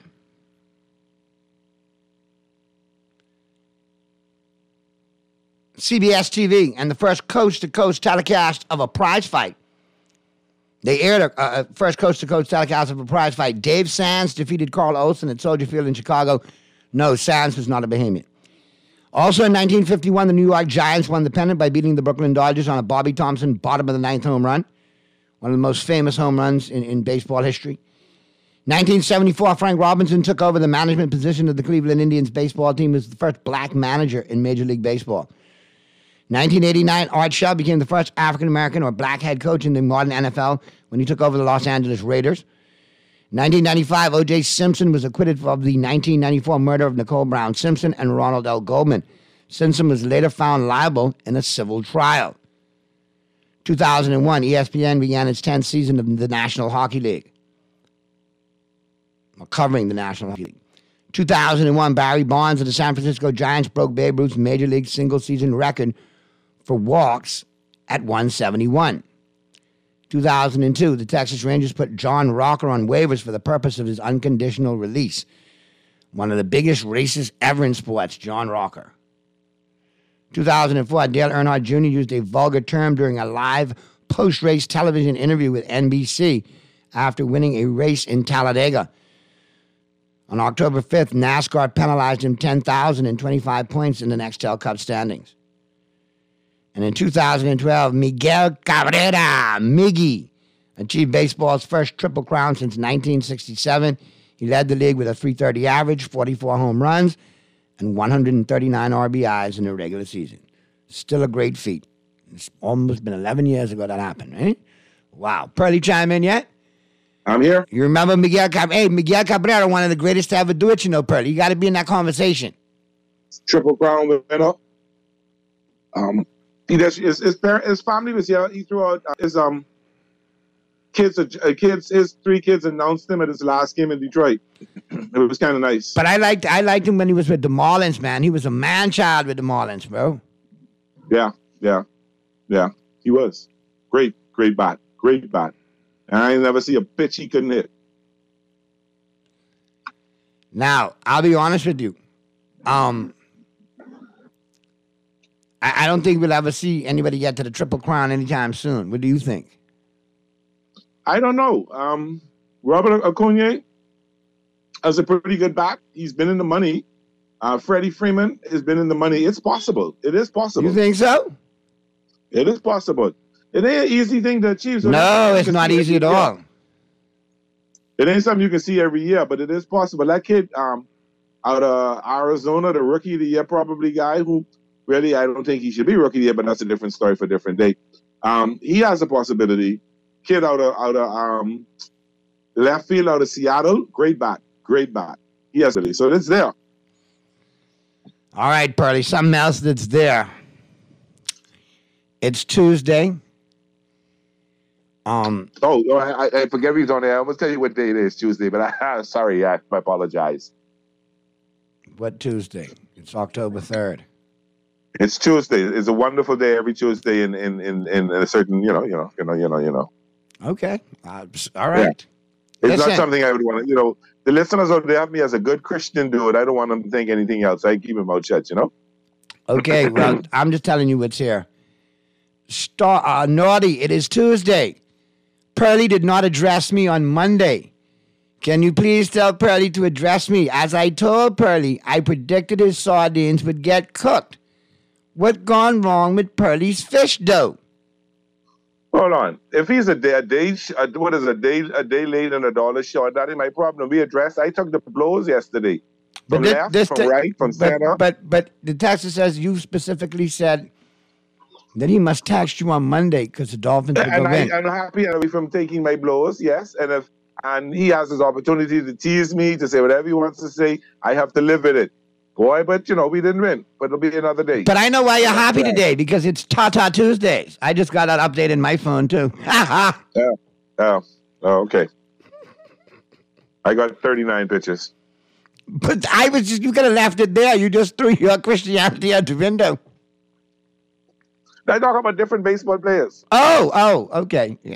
Speaker 5: C B S T V and the first coast-to-coast telecast of a prize fight. They aired a, a first coast-to-coast telecast of a prize fight. Dave Sands defeated Carl Olson at Soldier Field in Chicago. No, Sands was not a Bahamian. Also in nineteen fifty-one, the New York Giants won the pennant by beating the Brooklyn Dodgers on a Bobby Thompson bottom of the ninth home run. One of the most famous home runs in, in baseball history. nineteen seventy-four, Frank Robinson took over the management position of the Cleveland Indians baseball team. He was the first black manager in Major League Baseball. nineteen eighty-nine, Art Shell became the first African-American or black head coach in the modern N F L when he took over the Los Angeles Raiders. nineteen ninety-five, O J Simpson was acquitted of the nineteen ninety-four murder of Nicole Brown Simpson and Ronald L. Goldman. Simpson was later found liable in a civil trial. two thousand one, E S P N began its tenth season of the National Hockey League. Or covering the National Hockey League. two thousand one, Barry Bonds of the San Francisco Giants broke Babe Ruth's Major League single-season record for walks at one seventy-one. two thousand two, the Texas Rangers put John Rocker on waivers for the purpose of his unconditional release. One of the biggest racists ever in sports, John Rocker. two thousand four, Dale Earnhardt Junior used a vulgar term during a live post-race television interview with N B C after winning a race in Talladega. On October fifth, NASCAR penalized him ten thousand twenty-five points in the Nextel Cup standings. And in two thousand twelve, Miguel Cabrera, Miggy, achieved baseball's first Triple Crown since nineteen sixty-seven. He led the league with a three thirty average, forty-four home runs, and one hundred thirty-nine R B Is in the regular season. Still a great feat. It's almost been eleven years ago that happened, right? Wow. Pearly chime in yet?
Speaker 15: I'm here.
Speaker 5: You remember Miguel Cabrera? Hey, Miguel Cabrera, one of the greatest to ever do it, you know, Pearly. You got to be in that conversation.
Speaker 15: Triple Crown winner. Um, he does, his, his, parent, his family was here. He threw out his, um, kids, uh, kids, his three kids announced him at his last game in Detroit. It was kind of nice.
Speaker 5: But I liked I liked him when he was with the Marlins, man. He was a man-child with the Marlins, bro.
Speaker 15: Yeah, yeah, yeah. He was. Great, great bat. Great bat. And I never see a pitch he couldn't hit.
Speaker 5: Now, I'll be honest with you. Um, I, I don't think we'll ever see anybody get to the Triple Crown anytime soon. What do you think?
Speaker 15: I don't know. Um, Robert Acuna has a pretty good bat. He's been in the money. Uh, Freddie Freeman has been in the money. It's possible. It is possible.
Speaker 5: You think so?
Speaker 15: It is possible. It ain't an easy thing to achieve. So
Speaker 5: no, it's not easy at all.
Speaker 15: It ain't something you can see every year, but it is possible. That kid um, out of Arizona, the rookie of the year probably guy, who really I don't think he should be rookie of the year, but that's a different story for a different day. Um, he has a possibility. Kid out of out of um, left field out of Seattle, great bat, great bat. He has it, so it's there.
Speaker 5: All right, Pearly, something else that's there. It's Tuesday. Um.
Speaker 16: Oh, oh I, I forgive you, Tony. I almost tell you what day it is, Tuesday, but I, sorry, I, I apologize.
Speaker 5: What Tuesday? It's October third.
Speaker 15: It's Tuesday. It's a wonderful day every Tuesday in in, in, in a certain, you know, you know, you know, you know, you know.
Speaker 5: Okay. Uh, all right.
Speaker 15: Yeah. It's
Speaker 5: Listen.
Speaker 15: not something I would want to, you know, the listeners out there have me as a good Christian dude. I don't want them to think anything else. I keep them out shut, you know?
Speaker 5: Okay, well, I'm just telling you what's here. Star, uh, naughty, it is Tuesday. Pearly did not address me on Monday. Can you please tell Pearly to address me? As I told Pearly, I predicted his sardines would get cooked. What gone wrong with Pearly's fish dough?
Speaker 15: Hold on. If he's a day, a day, a, what is a day, a day late and a dollar short, that is my problem. We addressed. I took the blows yesterday. From
Speaker 5: this,
Speaker 15: left,
Speaker 5: this
Speaker 15: from
Speaker 5: te-
Speaker 15: right, from
Speaker 5: but,
Speaker 15: center.
Speaker 5: But but the text says you specifically said that he must text you on Monday because the Dolphins will
Speaker 15: and
Speaker 5: go
Speaker 15: I,
Speaker 5: in.
Speaker 15: I'm happy away from taking my blows. Yes, and if and he has his opportunity to tease me, to say whatever he wants to say. I have to live with it. Boy, but you know we didn't win. But it'll be another day.
Speaker 5: But I know why you're happy today because it's Tata Tuesdays. I just got that update in my phone too.
Speaker 15: yeah. Oh. Oh. Okay. I got thirty-nine pitches.
Speaker 5: But I was just, you could have left it there. You just threw your Christianity out the window.
Speaker 15: I talk about different baseball players.
Speaker 5: Oh, oh, okay. Yeah.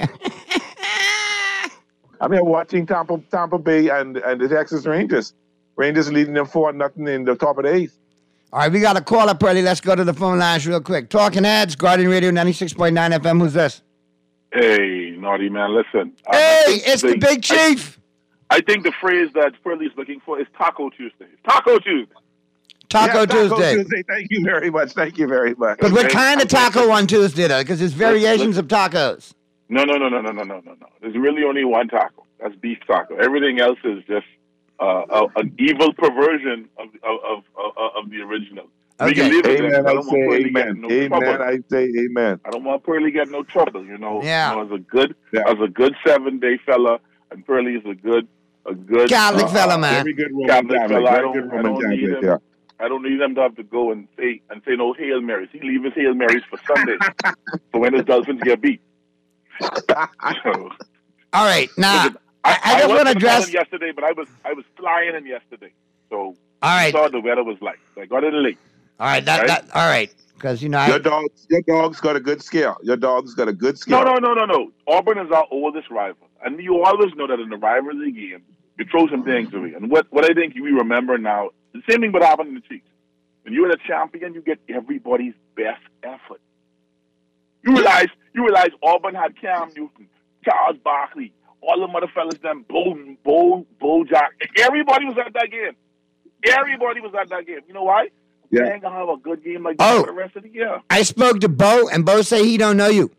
Speaker 15: I mean, watching Tampa, Tampa Bay and, and the Texas Rangers. Rangers leading them four nothing in the top of the eighth.
Speaker 5: All right, we got a call up early. Let's go to the phone lines real quick. Talking Heads, Guardian Radio ninety-six point nine F M. Who's this?
Speaker 17: Hey, naughty man, listen.
Speaker 5: Hey, it's the, the Big Chief.
Speaker 17: I, I think the phrase that Pearly's looking for is Taco Tuesday. Taco Tuesday.
Speaker 5: Taco
Speaker 15: yeah,
Speaker 5: Tuesday.
Speaker 15: Taco Tuesday. Thank you very much. Thank you very much.
Speaker 5: But what kind of taco on Tuesday, though? Because there's variations of tacos.
Speaker 17: No, no, no, no, no, no, no, no, no. There's really only one taco. That's beef taco. Everything else is just uh, a, an evil perversion of of, of, of the original.
Speaker 15: Okay.
Speaker 17: We can leave it
Speaker 15: Amen.
Speaker 17: there. I
Speaker 15: I
Speaker 17: don't
Speaker 15: say
Speaker 17: want Pearly
Speaker 15: amen.
Speaker 17: getting no
Speaker 15: Amen.
Speaker 17: trouble.
Speaker 15: I say amen.
Speaker 17: I don't want Pearly getting no trouble. You know,
Speaker 5: yeah.
Speaker 17: You know, as a good, yeah. as a good seven day fella, and Pearly is a good, a good
Speaker 5: Catholic uh, fella, man.
Speaker 15: Very good Roman
Speaker 17: Catholic
Speaker 15: Catholic.
Speaker 17: fella. I
Speaker 15: Very
Speaker 17: don't,
Speaker 15: good
Speaker 17: I
Speaker 15: Roman
Speaker 17: don't need
Speaker 15: Catholic.
Speaker 17: him.
Speaker 15: Yeah.
Speaker 17: I don't need them to have to go and say and say no Hail Marys. He leave his Hail Marys for Sunday, for when his Dolphins get beat. So,
Speaker 5: all right, now
Speaker 17: listen,
Speaker 5: I, I, I just want to address
Speaker 17: him yesterday, but I was I was flying him yesterday, so
Speaker 5: all right.
Speaker 17: I saw what the weather was like. So I got it late.
Speaker 5: All right, that,
Speaker 17: right?
Speaker 5: that all right, because you know
Speaker 15: your
Speaker 5: I,
Speaker 15: dog's your dog's got a good scale. Your dog's got a good scale.
Speaker 17: No, no, no, no, no. Auburn is our oldest rival, and you always know that in the rivalry game, you throw some things away. And what what I think we remember now, the same thing would happen in the Chiefs. When you're the champion, you get everybody's best effort. You realize you realize Auburn had Cam Newton, Charles Barkley, all the other fellas, them Bo Bo Bojack. Everybody was at that game. Everybody was at that game. You know why?
Speaker 15: Yeah.
Speaker 17: They ain't gonna have a good game like that
Speaker 5: oh,
Speaker 17: for the rest of the year.
Speaker 5: I spoke to Bo, and Bo say he don't know you.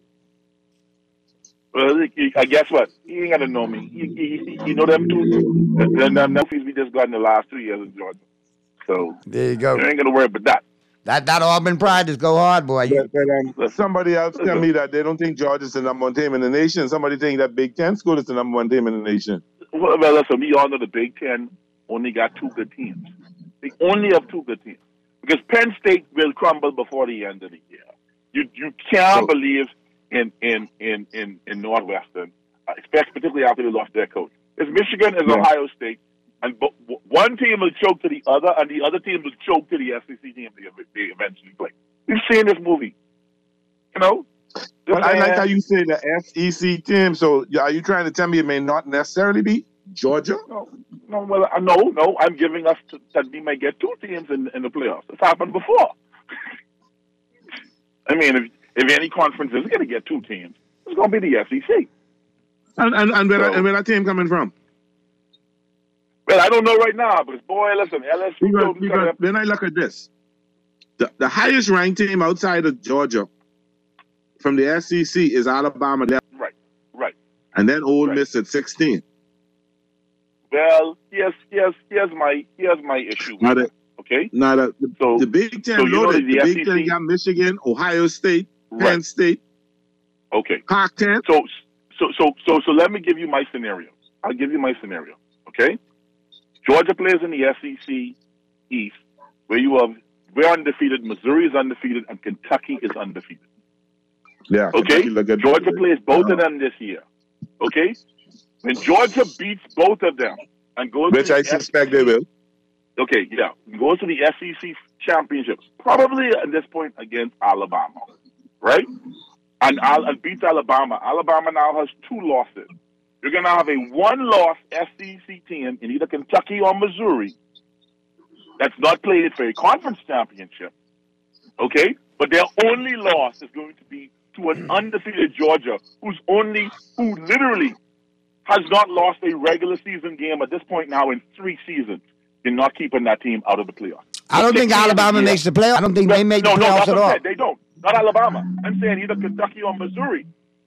Speaker 17: Well, I guess what? He ain't gonna know me. He, he, he know them two. Them them Memphis we just got in the last two years in Georgia. So
Speaker 5: there you go.
Speaker 17: You ain't gonna worry about that.
Speaker 5: That that Auburn pride just go hard, boy.
Speaker 15: But, but, um, somebody else tell me that they don't think Georgia's the number one team in the nation. Somebody think that Big Ten school is the number one team in the nation.
Speaker 17: Well, well listen, we all know the Big Ten only got two good teams. They only have two good teams because Penn State will crumble before the end of the year. You you can't
Speaker 15: So-
Speaker 17: believe in in in in, in Northwestern especially particularly after they lost their coach. It's Michigan is
Speaker 15: Yeah.
Speaker 17: Ohio State, and bo- one team will choke to the other, and the other team will choke to the S E C team they, they eventually play. We've seen this movie, you know.
Speaker 15: But I like how you say the S E C team. So are you trying to tell me it may not necessarily be Georgia?
Speaker 17: No, no, well, uh, no, no. I'm giving us to, that we may get two teams in, in the playoffs. It's happened before. I mean, if if any conference is going to get two teams, it's going to be the S E C.
Speaker 15: And and, and where,
Speaker 17: So-
Speaker 15: and where that team coming from?
Speaker 17: Well, I don't know right now, but boy, listen, L S U.
Speaker 15: Because,
Speaker 17: don't
Speaker 15: because
Speaker 17: cut it.
Speaker 15: then I look at this. The, the highest ranked team outside of Georgia from the S E C is Alabama. There.
Speaker 17: Right, right.
Speaker 15: And then Ole Miss at sixteen.
Speaker 17: Well, here's here's here's my here's my issue.
Speaker 15: Now the,
Speaker 17: Okay.
Speaker 15: now the, the,
Speaker 17: So-
Speaker 15: the Big Ten
Speaker 17: so you know
Speaker 15: loaded.
Speaker 17: the
Speaker 15: The Big
Speaker 17: S E C
Speaker 15: Ten got Michigan, Ohio State, Penn
Speaker 17: Right.
Speaker 15: State,
Speaker 17: Okay.
Speaker 15: Pac ten.
Speaker 17: So so so so so let me give you my scenario. I'll give you my scenario. Okay. Georgia plays in the S E C East, where you have we're undefeated, Missouri is undefeated, and Kentucky is undefeated.
Speaker 15: Yeah.
Speaker 17: Okay.
Speaker 15: Kentucky look at-
Speaker 17: Georgia plays both of them this year. Okay. When Georgia beats both of them and goes
Speaker 15: Which
Speaker 17: to the
Speaker 15: I
Speaker 17: S E C
Speaker 15: suspect they will.
Speaker 17: Okay, yeah. Goes to the S E C championships, probably at this point against Alabama, right? And, Al- and beats Alabama. Alabama now has two losses. You're going to have a one-loss S E C team in either Kentucky or Missouri that's not played for a conference championship, okay? But their only loss is going to be to an undefeated Georgia, who's only, who literally has not lost a regular season game at this point now in three seasons. You're not keeping that team out of the playoffs.
Speaker 5: I don't think Alabama makes the playoffs. I don't think they make the
Speaker 17: no, no,
Speaker 5: playoffs
Speaker 17: that's
Speaker 5: at
Speaker 17: what I'm
Speaker 5: all.
Speaker 17: saying. They don't. Not Alabama. I'm saying either Kentucky or Missouri.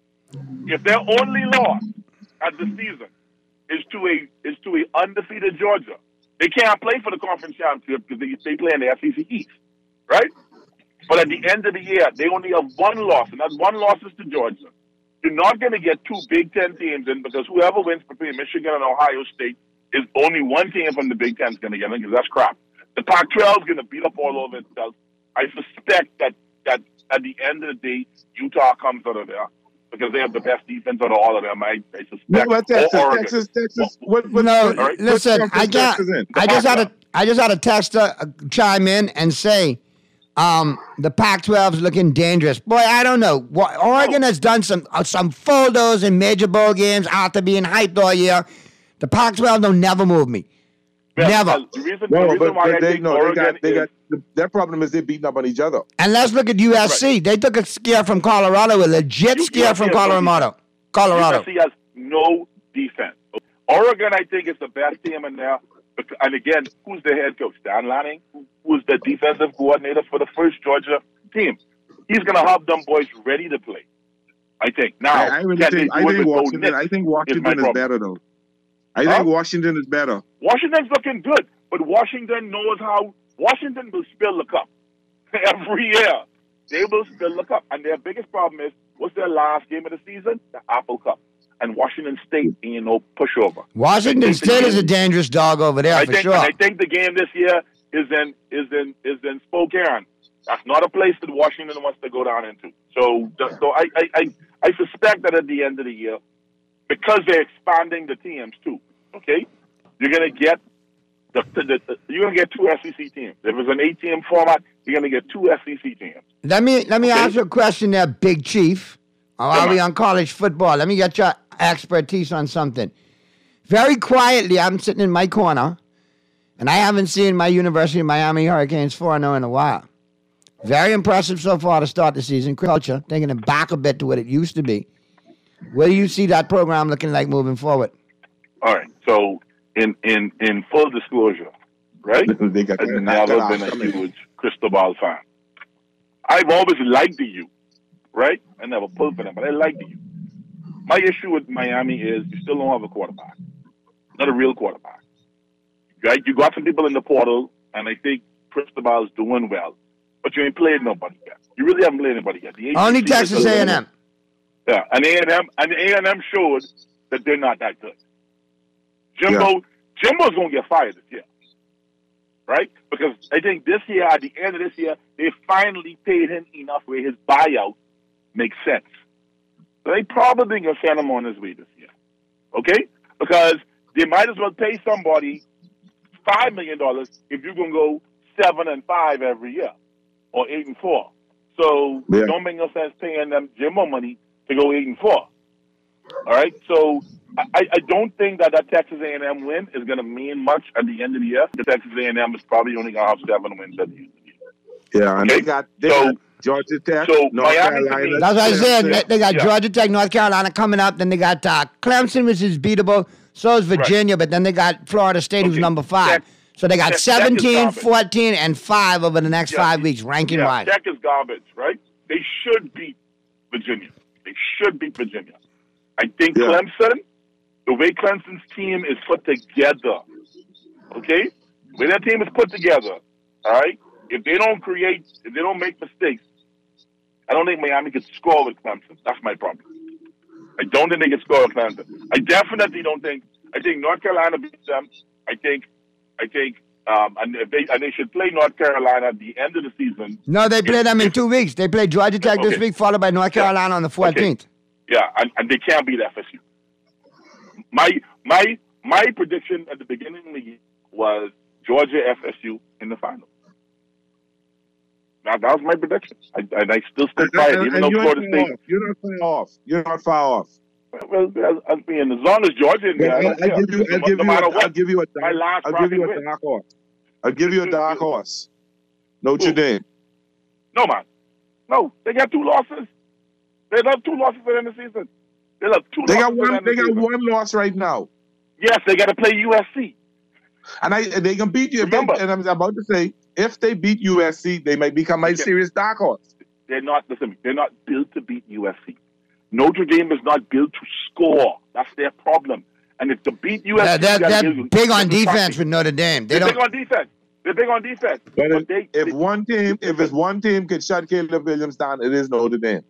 Speaker 17: If their only loss at the season is to a is to a undefeated Georgia, they can't play for the conference championship because they, they play in the S E C East, right? But at the end of the year, they only have one loss, and that one loss is to Georgia. You're not going to get two Big Ten teams in because whoever wins between Michigan and Ohio State is only one team from the Big Ten is going to get in because that's crap. The Pac twelve is going to beat up all over itself. I suspect that, that at the end of the day, Utah comes out of there because they have the best defense out of all of them. I, I suspect.
Speaker 15: No, but Texas,
Speaker 17: or Oregon.
Speaker 15: Texas, Texas. What, what,
Speaker 5: No,
Speaker 15: what, what
Speaker 5: listen,
Speaker 15: conference
Speaker 5: I got,
Speaker 15: Texas in?
Speaker 5: I just had a, I just had a texter uh, chime in and say, um, the Pac twelve is looking dangerous. Boy, I don't know. What, Oregon has done some uh, some photos in major bowl games after being hyped all year. The Pac twelve don't never move me.
Speaker 17: Well,
Speaker 5: Never.
Speaker 17: well, The reason,
Speaker 15: No,
Speaker 17: the reason
Speaker 15: but,
Speaker 17: why
Speaker 15: but
Speaker 17: I
Speaker 15: they
Speaker 17: think
Speaker 15: no, they
Speaker 17: Oregon
Speaker 15: got they
Speaker 17: is,
Speaker 15: got the, their problem is they're beating up on each other.
Speaker 5: And let's look at U S C. They took a scare from Colorado, a legit scare from
Speaker 17: U S C has no
Speaker 5: Colorado. Colorado.
Speaker 17: U S C has no defense. Oregon, I think, is the best team in there. And again, who's the head coach? Dan Lanning, who was the defensive coordinator for the first Georgia team. He's going to have them boys ready to play, I think. Now,
Speaker 15: I, I really
Speaker 17: can they
Speaker 15: think
Speaker 17: do
Speaker 15: I
Speaker 17: it
Speaker 15: think
Speaker 17: with Bo
Speaker 15: Washington.
Speaker 17: Nix
Speaker 15: I think
Speaker 17: is my
Speaker 15: Washington is
Speaker 17: problem.
Speaker 15: better though. I
Speaker 17: Huh?
Speaker 15: think Washington is better.
Speaker 17: Washington's looking good, but Washington knows how. Washington will spill the cup every year. They will spill the cup, and their biggest problem is what's their last game of the season? The Apple Cup. And Washington State ain't no pushover.
Speaker 5: Washington
Speaker 17: I think the
Speaker 5: State is
Speaker 17: game-
Speaker 5: a dangerous dog over there
Speaker 17: I
Speaker 5: for
Speaker 17: think,
Speaker 5: sure.
Speaker 17: and I think the game this year is in is in is in Spokane. That's not a place that Washington wants to go down into. So, so I, I, I, I suspect that at the end of the year, because they're expanding the teams too, okay, you're gonna get the, the, the you're gonna get two S E C teams. If it's an eight-team format, you're gonna get two S E C teams.
Speaker 5: Let me let me
Speaker 17: Okay.
Speaker 5: ask you a question there, Big Chief. While we on college football, let me get your expertise on something. Very quietly, I'm sitting in my corner, and I haven't seen my University of Miami Hurricanes four and oh in a while. Very impressive so far to start the season. Culture, taking it back a bit to what it used to be. Where do you see that program looking like moving forward?
Speaker 17: All right. So, in in in full disclosure, right?
Speaker 15: They got
Speaker 17: I've
Speaker 15: that-
Speaker 17: never
Speaker 15: that
Speaker 17: been a
Speaker 15: coming.
Speaker 17: huge Cristobal fan. I've always liked the U, right? I never pulled for them, but I like the U. My issue with Miami is you still don't have a quarterback, not a real quarterback. Right? You got some people in the portal, and I think Cristobal is doing well, but you ain't played nobody yet. You really haven't played anybody yet. The
Speaker 5: Only
Speaker 17: A C C is
Speaker 5: Texas
Speaker 17: a
Speaker 5: A
Speaker 17: little-
Speaker 5: and M.
Speaker 17: Yeah, and A and M and A and M showed that they're not that good. Jimbo, Jimbo's gonna get fired this year, right? Because I think this year, at the end of this year, they finally paid him enough where his buyout makes sense. So they probably gonna send him on his way this year. okay? Because they might as well pay somebody five million dollars if you're gonna go seven and five every year, or eight and four. So
Speaker 15: yeah.
Speaker 17: it don't make no sense paying them Jimbo money to go eight and four. All right, so I, I don't think that that Texas A and M win is going to mean much at the end of the year. The Texas A and M is probably only going to have seven wins at the end of the year.
Speaker 15: Yeah, and
Speaker 17: okay?
Speaker 15: they got, they
Speaker 17: so,
Speaker 15: got Georgia Tech,
Speaker 17: so
Speaker 15: North
Speaker 17: Miami
Speaker 15: Carolina.
Speaker 5: That's what I said. They, they got
Speaker 17: yeah.
Speaker 5: Georgia Tech, North Carolina coming up. Then they got uh, Clemson, which is beatable. So is Virginia, right. But then they got Florida State, okay. who's number five. Tech, so they got Tech, seventeen, Tech fourteen, and five over the next yeah. five weeks, ranking-wise.
Speaker 17: Yeah, Tech is garbage, right? They should beat Virginia. They should beat Virginia. I think yeah. Clemson, the way Clemson's team is put together, okay? The way that team is put together, all right? If they don't create, if they don't make mistakes, I don't think Miami could score with Clemson. That's my problem. I don't think they can score with Clemson. I definitely don't think, I think North Carolina beats them. I think, I think, um, and, if they, and they should play North Carolina at the end of the season.
Speaker 5: No, they play if, them in if, two weeks. They play Georgia Tech okay. this week, followed by North Carolina yeah. on the fourteenth.
Speaker 17: Okay. Yeah, and, and they can't beat F S U. My my my prediction at the beginning of the year was Georgia F S U in the final. Now, that was my prediction. I, and I still stick by it, even though Florida State.
Speaker 15: Off. You're not far off. You're not far off.
Speaker 17: Well, I mean, as long as Georgia in there,
Speaker 15: I'll, I'll give you, I'll
Speaker 17: no,
Speaker 15: give
Speaker 17: no
Speaker 15: you,
Speaker 17: matter
Speaker 15: a,
Speaker 17: what,
Speaker 15: I'll give you a,
Speaker 17: my last
Speaker 15: I'll give you a
Speaker 17: win.
Speaker 15: dark horse. I'll give you a dark horse. Notre Dame.
Speaker 17: No, man. No, they got two losses. They have two losses at the end of the season. They have two.
Speaker 15: They
Speaker 17: losses
Speaker 15: got one.
Speaker 17: At the
Speaker 15: They
Speaker 17: end of
Speaker 15: got
Speaker 17: the
Speaker 15: one loss right now.
Speaker 17: Yes, they got to play U S C.
Speaker 15: And I, they can beat you. If they, and I'm about to say, if they beat U S C, they might become my serious dark horse.
Speaker 17: They're not. Listen, they're not built to beat U S C. Notre Dame is not built to score. That's their problem. And if to beat U S C,
Speaker 5: they're, they're, they're big on defense with Notre Dame. They
Speaker 17: they're
Speaker 5: don't.
Speaker 17: big on defense. They're big on defense.
Speaker 15: But,
Speaker 17: but
Speaker 15: if,
Speaker 17: they,
Speaker 15: if
Speaker 17: they,
Speaker 15: one team, if it's one team can shut Caleb Williams down, it is Notre Dame.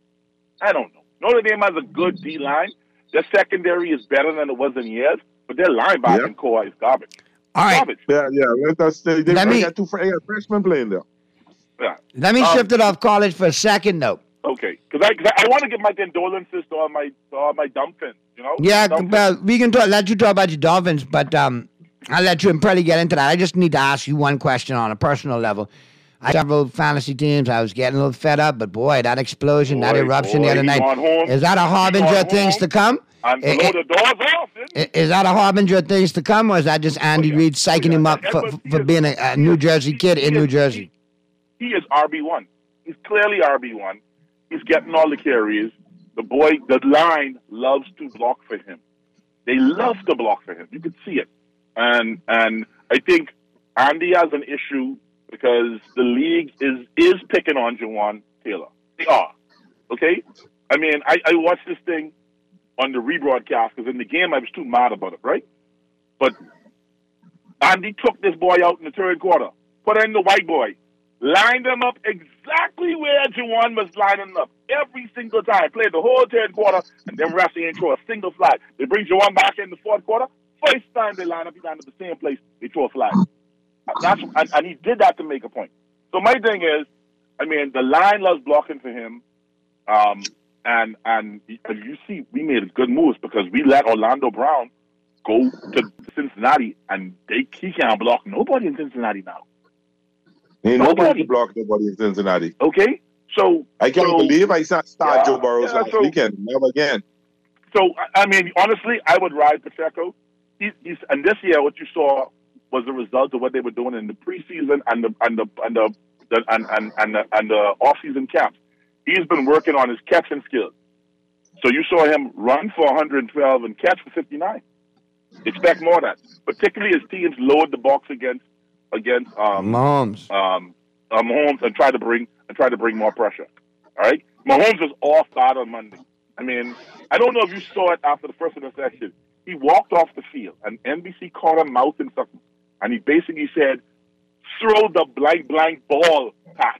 Speaker 17: I don't know. Notre Dame has a good D line. Their secondary is better than it was in years, but their linebacking
Speaker 15: yep.
Speaker 17: core is garbage.
Speaker 5: All right.
Speaker 17: Garbage.
Speaker 15: Yeah, yeah. Let us. They, they
Speaker 5: Let me,
Speaker 15: got two they got freshmen playing there.
Speaker 17: Yeah.
Speaker 5: Let me
Speaker 17: um,
Speaker 5: shift it off college for a second, though.
Speaker 17: Okay, because I, cause I, I want to give my condolences to all my to all my Dolphins, you know?
Speaker 5: Yeah,
Speaker 17: Dolphins.
Speaker 5: well, we can talk, let you talk about your Dolphins, but um, I'll let you probably get into that. I just need to ask you one question on a personal level. I had several fantasy teams. I was getting a little fed up, but boy, that explosion, boy, that eruption
Speaker 17: boy,
Speaker 5: the other night, is that a harbinger of things to come?
Speaker 17: And blow
Speaker 5: it,
Speaker 17: the doors off,
Speaker 5: it? Is that a harbinger of things to come, or is that just Andy oh, yeah. Reid psyching oh, yeah. him up for, for, for being a, a New Jersey kid in
Speaker 17: is,
Speaker 5: New Jersey?
Speaker 17: He, he is R B one. He's clearly R B one. He's getting all the carries. The boy, the line loves to block for him. They love to block for him. You can see it. And and I think Andy has an issue because the league is is picking on Jawan Taylor. They are. Okay? I mean, I, I watched this thing on the rebroadcast because in the game I was too mad about it, right? But Andy took this boy out in the third quarter, put in the white boy, lined him up exactly where Jawan was lining him up every single time. Played the whole third quarter, and then refs ain't throw a single flag. They bring Jawan back in the fourth quarter. First time they line up, he lined up the same place. They throw a flag. That's and, and he did that to make a point. So my thing is, I mean, the line loves blocking for him, um, and and as you see, we made good moves because we let Orlando Brown go to Cincinnati, and they he can't block nobody in Cincinnati now.
Speaker 15: Ain't nobody can block nobody in Cincinnati.
Speaker 17: Okay, so
Speaker 15: I can't
Speaker 17: so,
Speaker 15: believe I saw start
Speaker 17: yeah,
Speaker 15: Joe Burrows
Speaker 17: yeah,
Speaker 15: last
Speaker 17: so,
Speaker 15: weekend. Never again.
Speaker 17: So I mean, honestly, I would ride Pacheco. He, he's and this year, what you saw was the result of what they were doing in the preseason and the and the and the, the and and and the, and the off-season camps. He's been working on his catching skills. So you saw him run for one hundred twelve and catch for fifty-nine. Expect more of that, particularly as teams load the box against against um,
Speaker 5: Mahomes,
Speaker 17: um, uh, Mahomes, and try to bring and try to bring more pressure. All right, Mahomes was off guard on Monday. I mean, I don't know if you saw it after the first interception. He walked off the field, and N B C caught him mouthing something, and he basically said, "Throw the blank blank ball, Pat,"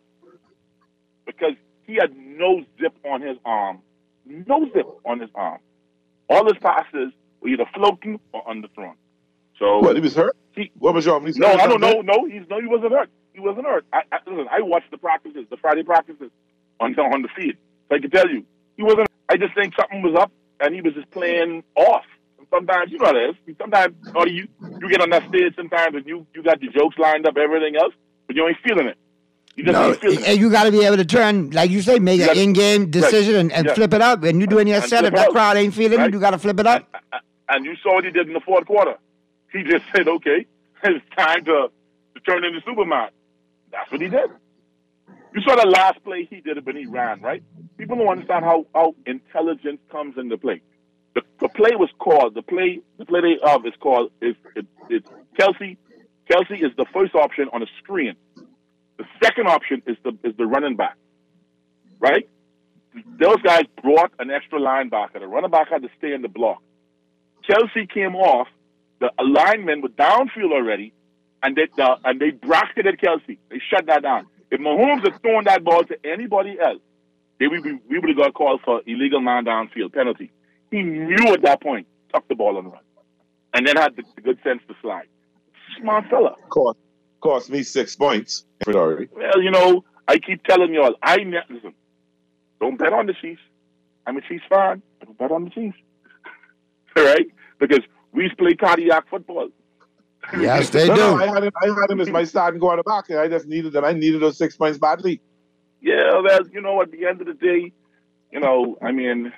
Speaker 17: because he had no zip on his arm, no zip on his arm. All his passes were either floating or underthrown. So
Speaker 15: what? He was hurt.
Speaker 17: He,
Speaker 15: what was wrong?
Speaker 17: No, I don't know. No, he's no, he wasn't hurt. He wasn't hurt. I, I, listen, I watched the practices, the Friday practices on on the field, so I can tell you he wasn't. I just think something was up, and he was just playing off. sometimes you know how it is. Sometimes or you you get on that stage sometimes and you you got your jokes lined up, everything else, but you ain't feeling it. You just
Speaker 5: no,
Speaker 17: ain't feeling it.
Speaker 5: And you got to be able to turn, like you say, make
Speaker 17: You
Speaker 5: an
Speaker 17: gotta-
Speaker 5: in-game decision
Speaker 17: right.
Speaker 5: and, and
Speaker 17: Yeah.
Speaker 5: flip it up. When you doing your
Speaker 17: And
Speaker 5: setup,
Speaker 17: flip it
Speaker 5: that
Speaker 17: up.
Speaker 5: crowd ain't feeling
Speaker 17: Right.
Speaker 5: it. You got to flip it up.
Speaker 17: And you saw what he did in the fourth quarter. He just said, "Okay, it's time to, to turn into Superman." That's what he did. You saw the last play he did it when he ran, right? People don't understand how, how intelligence comes into play. The, the play was called, the play the play they of is called, is it, it's Kelsey. Kelsey is the first option on a screen. The second option is the is the running back, right? Those guys brought an extra linebacker. The running back had to stay in the block. Kelsey came off. The linemen were downfield already, and they the, and they bracketed Kelsey. They shut that down. If Mahomes had thrown that ball to anybody else, they would be, we would have got called for illegal man downfield penalty. He knew at that point, tucked the ball and run, and then had the, the good sense to slide. Smart fella.
Speaker 15: Cost, cost me six points. Sorry.
Speaker 17: Well, you know, I keep telling y'all, I ne- listen. Don't bet on the Chiefs. I'm a Chiefs fan. I don't bet on the Chiefs. All right? Because we play cardiac football.
Speaker 5: Yes, they
Speaker 15: no,
Speaker 5: do.
Speaker 15: No, I had him. I had him as my starting quarterback, and I just needed them. I needed those six points badly.
Speaker 17: Yeah, well, you know, at the end of the day, you know, I mean,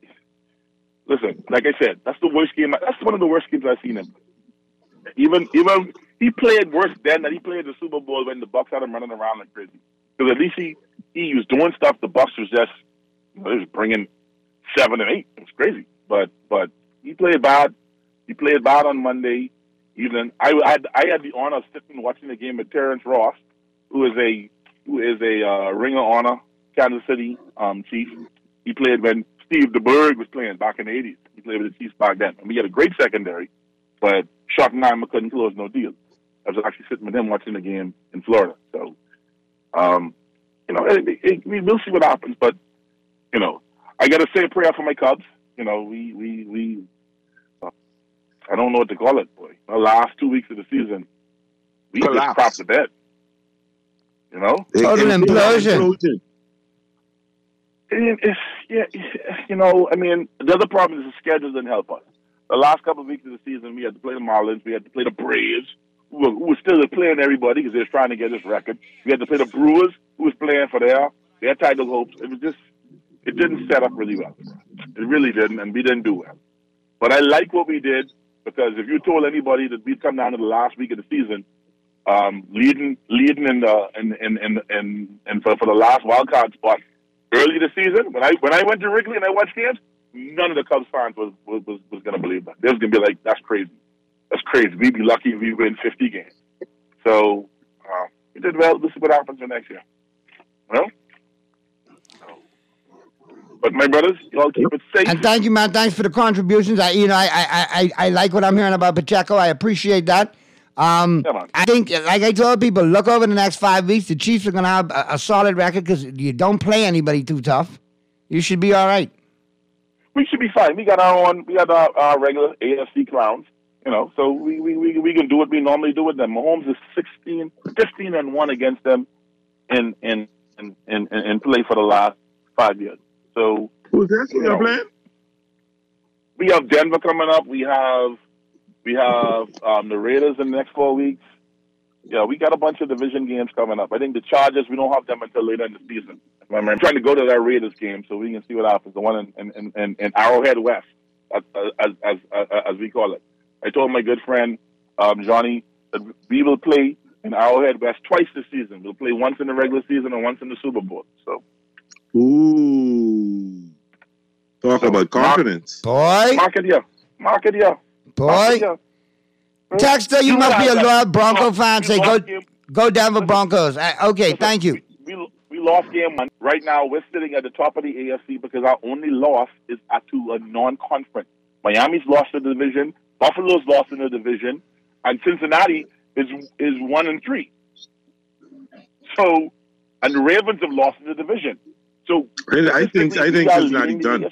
Speaker 17: listen, like I said, that's the worst game. That's one of the worst games I've seen him. Even, even he played worse then than he played the Super Bowl when the Bucs had him running around like crazy. Because at least he, he was doing stuff. The Bucs was just, you know, they was bringing seven and eight. It was crazy. But, but he played bad. He played bad on Monday evening. I, I, had, I had the honor of sitting and watching the game with Terrence Ross, who is a who is a uh, Ring of Honor Kansas City um, Chief. He played when Steve DeBerg was playing back in the eighties. He played with the Chiefs back then. And we had a great secondary, but Schottenheimer couldn't close no deal. I was actually sitting with him watching the game in Florida. So, um, you know, it, it, we will see what happens. But, you know, I got to say a prayer for my Cubs. You know, we, we, we uh, I don't know what to call it, boy. The last two weeks of the season, we just crapped the bed. You know?
Speaker 5: Total implosion.
Speaker 17: It, it's, yeah, you know, I mean, the other problem is the schedule didn't help us. The last couple of weeks of the season, we had to play the Marlins, we had to play the Braves, who were, who were still playing everybody because they were trying to get this record. We had to play the Brewers, who was playing for their their title hopes. It was just, it didn't set up really well. It really didn't, and we didn't do well. But I like what we did, because if you told anybody that we'd come down to the last week of the season, um, leading leading in the in in in, in, in for, for the last wild card spot early this season, when I when I went to Wrigley and I watched games, none of the Cubs fans was was, was, was going to believe that. They was going to be like, "That's crazy. That's crazy. We'd be lucky if we win fifty games." So uh, we did well. This is what happens for next year. Well, but my brothers, y'all keep it safe.
Speaker 5: And thank you, man. Thanks for the contributions. I, you know, I, I, I, I like what I'm hearing about Pacheco. I appreciate that. Um, I think, like I told people, look over the next five weeks. The Chiefs are going to have a, a solid record because you don't play anybody too tough. You should be all right.
Speaker 17: We should be fine. We got our own. We got our, our regular A F C clowns. You know, so we, we, we, we can do what we normally do with them. Mahomes is sixteen, fifteen and one against them in in in, in, in play for the last five years. So
Speaker 15: who's that? Who y'all playing?
Speaker 17: We have Denver coming up. We have we have um, the Raiders in the next four weeks. Yeah, we got a bunch of division games coming up. I think the Chargers, we don't have them until later in the season. I'm trying to go to that Raiders game so we can see what happens. The one in in, in, in Arrowhead West, as, as as as we call it. I told my good friend um, Johnny that we will play in Arrowhead West twice this season. We'll play once in the regular season and once in the Super Bowl. So.
Speaker 15: Ooh. Talk so, about confidence.
Speaker 5: Boy.
Speaker 17: Mark it here. Mark it here.
Speaker 5: Boy. Texter, you, you must be a loyal Bronco fan. Say, go, go Denver Broncos. Uh, okay, thank you.
Speaker 17: We, we, we lost game one. Right now, we're sitting at the top of the A F C because our only loss is to a non-conference. Miami's lost the division. Buffalo's lost in the division. And Cincinnati is is one and three. So, and the Ravens have lost in the division. So
Speaker 15: I, I think I think Cincinnati's done.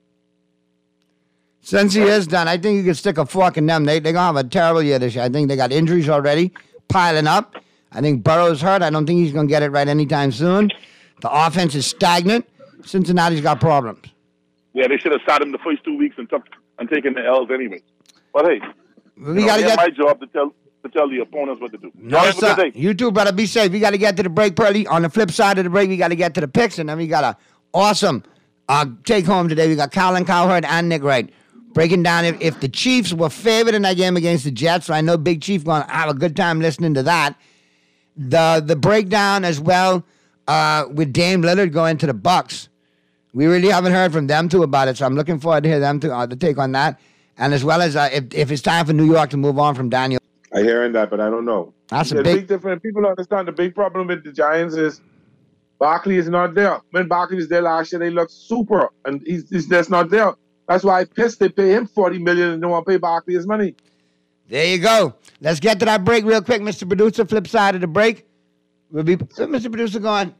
Speaker 5: Since he is done, I think you can stick a fork in them. They they're gonna have a terrible year this year. I think they got injuries already piling up. I think Burrow's hurt. I don't think he's gonna get it right anytime soon. The offense is stagnant. Cincinnati's got problems.
Speaker 17: Yeah, they should have sat him the first two weeks and took and taken the L's anyway. But hey,
Speaker 5: we
Speaker 17: you
Speaker 5: got to
Speaker 17: know,
Speaker 5: get
Speaker 17: my job to tell to tell the opponents what to do.
Speaker 5: No,
Speaker 17: Y'all have a
Speaker 5: sir.
Speaker 17: good day.
Speaker 5: You too, brother. Be safe. We got to get to the break, Pearly. On the flip side of the break, we got to get to the picks, and then we got a awesome uh, take home today. We got Colin Cowherd and Nick Wright breaking down if, if the Chiefs were favored in that game against the Jets. So I know Big Chief going to have a good time listening to that. The the breakdown as well uh, with Dame Lillard going to the Bucks. We really haven't heard from them two about it, so I'm looking forward to hear them to uh, the take on that. And as well as uh, if if it's time for New York to move on from Daniel.
Speaker 15: I hearing that, but I don't know.
Speaker 5: That's a
Speaker 15: the
Speaker 5: big-
Speaker 15: big difference. People understand the big problem with the Giants is Barkley is not there. When Barkley was there last year, they looked super, and he's, he's just not there. That's why I pissed. They pay him forty million and don't want to pay Barkley his money.
Speaker 5: There you go. Let's get to that break real quick, Mister Producer. Flip side of the break. We'll be so Mister Producer going.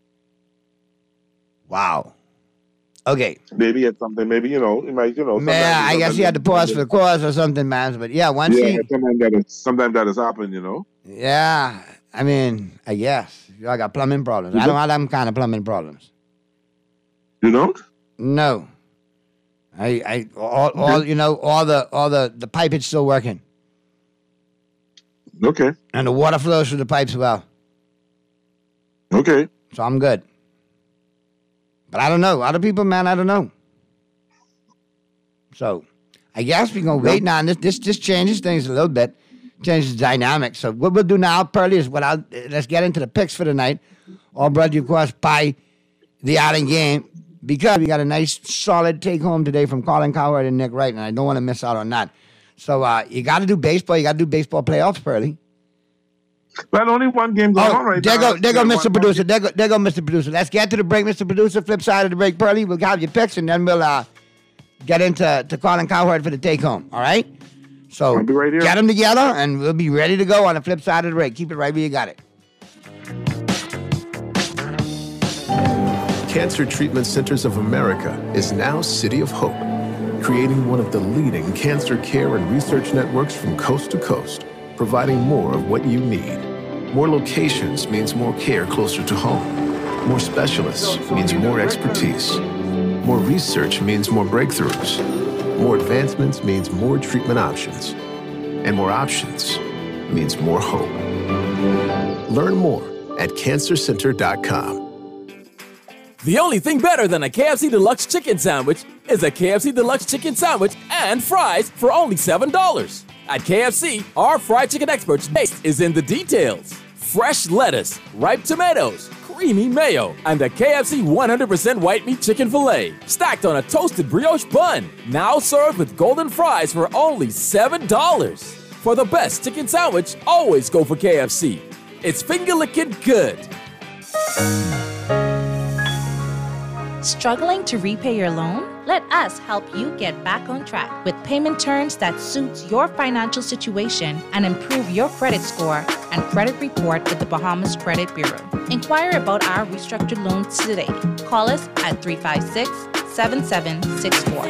Speaker 5: Wow. Okay.
Speaker 15: Maybe it's something. Maybe you know. It might. You know.
Speaker 5: Yeah, I guess he had to pause for the cause or something, man. But yeah, once
Speaker 15: Yeah,
Speaker 5: he.
Speaker 15: sometimes that is, sometimes that has happened. You know.
Speaker 5: Yeah, I mean, I guess I got plumbing problems. I don't have them kind of plumbing problems.
Speaker 15: You don't?
Speaker 5: No. I, I, all, all, you know, all the, all the, the pipe is still working,
Speaker 15: Okay.
Speaker 5: and the water flows through the pipes well.
Speaker 15: Okay.
Speaker 5: So I'm good. But I don't know. Other people, man, I don't know. So I guess we're gonna wait now. This, this, this changes things a little bit, changes the dynamic. So what we'll do now, Pearly, is what I'll let's get into the picks for the night. All brought to you, of course, by the Island Game. Because we got a nice, solid take-home today from Colin Cowherd and Nick Wright, and I don't want to miss out on that. So uh, you got to do baseball. You got to do baseball playoffs, Pearly.
Speaker 15: Well, only one game going
Speaker 5: oh,
Speaker 15: on right
Speaker 5: there
Speaker 15: now.
Speaker 5: Go, there go,
Speaker 15: Yeah,
Speaker 5: Mister
Speaker 15: one-
Speaker 5: Producer. There go, there go, Mister Producer. Let's get to the break, Mister Producer. Flip side of the break, Pearly. We'll have your picks, and then we'll uh, get into to Colin Cowherd for the take-home. All right? So
Speaker 15: I'll be right here.
Speaker 5: get them together, and we'll be ready to go on the flip side of the break. Keep it right where you got it.
Speaker 11: Cancer Treatment Centers of America is now City of Hope, creating one of the leading cancer care and research networks from coast to coast, providing more of what you need. More locations means more care closer to home. More specialists means more expertise. More research means more breakthroughs. More advancements means more treatment options. And more options means more hope. Learn more at cancer center dot com.
Speaker 9: The only thing better than a K F C Deluxe Chicken Sandwich is a K F C Deluxe Chicken Sandwich and fries for only seven dollars. At K F C, our fried chicken experts' taste is in the details. Fresh lettuce, ripe tomatoes, creamy mayo, and a K F C one hundred percent white meat chicken filet, stacked on a toasted brioche bun. Now served with golden fries for only seven dollars. For the best chicken sandwich, always go for K F C. It's finger-licking good.
Speaker 18: Struggling to repay your loan? Let us help you get back on track with payment terms that suits your financial situation and improve your credit score and credit report with the Bahamas Credit Bureau. Inquire about our restructured loans today. Call us at three five six, seven seven six four.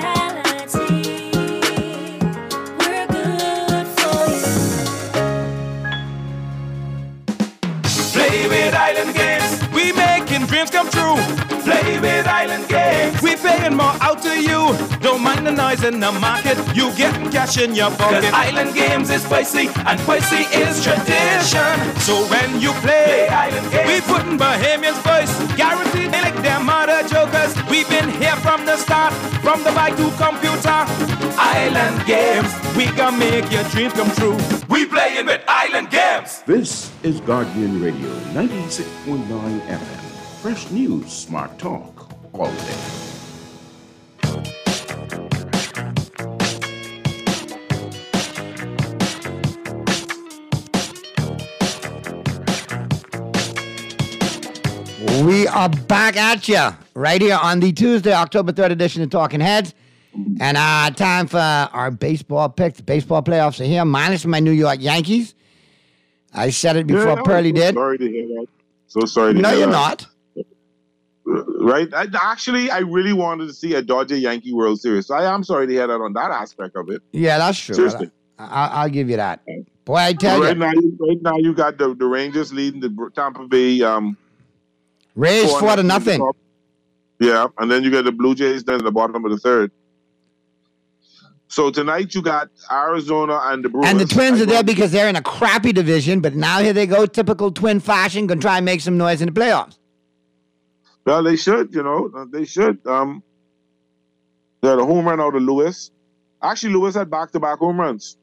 Speaker 4: Play with Island Games. We making dreams come true. Play with Island Games. We paying more out to you. Don't mind the noise in the market. You getting cash in your pocket. 'Cause Island Games is spicy and spicy is tradition. So when you play, play Island Games, we putting Bahamians first. Guaranteed they like them other jokers. We've been here from the start, from the bike to computer. Island Games, we gonna make your dreams come true. We playing with Island Games.
Speaker 14: This is Guardian Radio, ninety-six point nine F M. Fresh news, smart talk, all day.
Speaker 5: We are back at you right here on the Tuesday, October third edition of Talking Heads. And uh, time for our baseball picks. The baseball playoffs are here, minus my New York Yankees. I said it before
Speaker 15: Yeah,
Speaker 5: Pearly
Speaker 15: I'm so
Speaker 5: did.
Speaker 15: Sorry to hear that. So sorry to
Speaker 5: No,
Speaker 15: hear
Speaker 5: you're
Speaker 15: that.
Speaker 5: not.
Speaker 15: Right? I, actually, I really wanted to see a Dodger Yankee World Series. So I am sorry to hear that on that aspect of it.
Speaker 5: Yeah, that's true.
Speaker 15: Seriously.
Speaker 5: I, I, I'll give you that. Boy, I tell
Speaker 15: right
Speaker 5: you.
Speaker 15: Now, you- right now, you got the, the Rangers leading the Tampa Bay. Um,
Speaker 5: Rays
Speaker 15: four
Speaker 5: four to
Speaker 15: nothing.
Speaker 5: nothing.
Speaker 15: Yeah, and then you got the Blue Jays down at the bottom of the third. So tonight you got Arizona and the Brewers.
Speaker 5: And the Twins are there because they're in a crappy division, but now here they go, typical Twin fashion, going to try and make some noise in the playoffs.
Speaker 15: Well, they should, you know. They should. Um, they had a home run out of Lewis. Actually, Lewis had back-to-back home runs.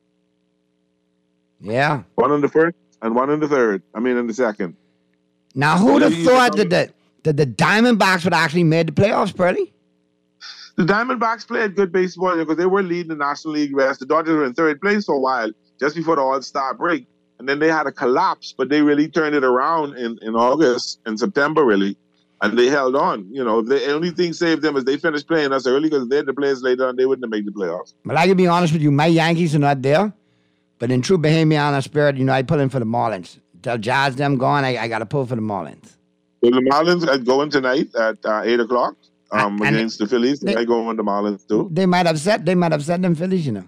Speaker 5: Yeah.
Speaker 15: One in the first and one in the third. I mean, in the second.
Speaker 5: Now, who would have thought that the, that the Diamondbacks would actually made the playoffs, Purdy?
Speaker 15: The Diamondbacks played good baseball because they were leading the National League West. The Dodgers were in third place for a while, just before the All-Star break. And then they had a collapse, but they really turned it around in, in August and September, really. And they held on. You know, the only thing saved them is they finished playing us early because if they had the players later on, they wouldn't have made the playoffs.
Speaker 5: But I can be honest with you, my Yankees are not there. But in true Bahamian spirit, you know, I pull in for the Marlins. Tell Jazz them gone, I, I got to pull for the Marlins.
Speaker 15: Well, the Marlins are going tonight at uh, eight o'clock um, and against the Phillies. They, I go on the Marlins, too.
Speaker 5: They might upset, they might upset them Phillies, you know.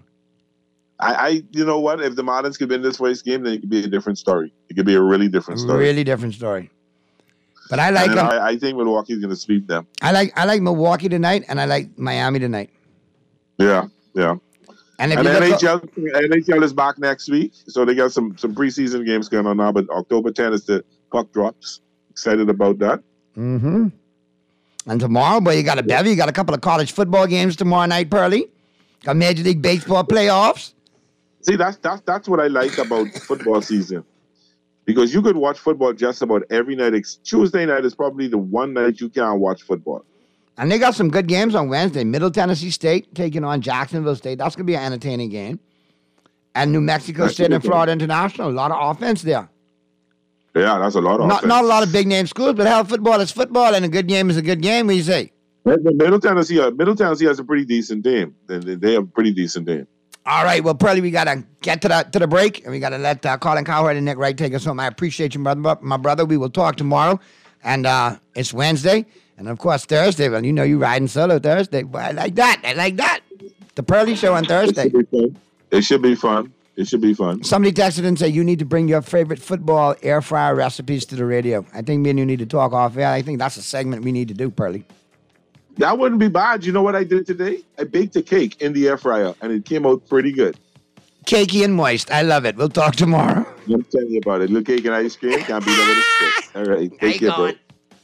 Speaker 15: I, I, you know what? If the Marlins could win this first game, then it could be a different story. It could be a really different story.
Speaker 5: Really different story. But I like them.
Speaker 15: I, I think Milwaukee's going to sweep them.
Speaker 5: I like I like Milwaukee tonight, and I like Miami tonight.
Speaker 15: Yeah, yeah.
Speaker 5: And, if
Speaker 15: and
Speaker 5: you
Speaker 15: N
Speaker 5: look
Speaker 15: H L, N H L is back next week, so they got some some preseason games going on now. But October tenth is the puck drops. Excited about that.
Speaker 5: Mm-hmm. And tomorrow, boy, you got a bevy. You got a couple of college football games tomorrow night, Pearly. Got Major League Baseball playoffs.
Speaker 15: See, that's that's that's what I like about football season. Because you could watch football just about every night. Tuesday night is probably the one night you can't watch football.
Speaker 5: And they got some good games on Wednesday. Middle Tennessee State taking on Jacksonville State. That's going to be an entertaining game. And New Mexico that's State and Florida International. A lot of offense there.
Speaker 15: Yeah, that's a lot of
Speaker 5: not,
Speaker 15: offense.
Speaker 5: Not a lot of big name schools, but hell, football is football, and a good game is a good game. What do you say?
Speaker 15: Middle Tennessee, uh, Middle Tennessee has a pretty decent team. They, they have a pretty decent team.
Speaker 5: All right, well, probably we got to get to the to the break, and we got to let uh, Colin Cowherd and Nick Wright take us home. I appreciate you, brother, my brother. We will talk tomorrow, and uh, it's Wednesday, and of course Thursday. Well, you know you riding solo Thursday. Well, I like that. I like that. The Pearly Show on Thursday.
Speaker 15: It should be fun. It should be fun. It should be fun.
Speaker 5: Somebody texted and said you need to bring your favorite football air fryer recipes to the radio. I think me and you need to talk off air. I think that's a segment we need to do, Pearly.
Speaker 15: That wouldn't be bad. You know what I did today? I baked a cake in the air fryer, and it came out pretty good.
Speaker 5: Cakey and moist. I love it. We'll talk tomorrow.
Speaker 15: Let me tell you about it. Little cake and ice cream. Can't beat that with a stick. All right. Take care, bro.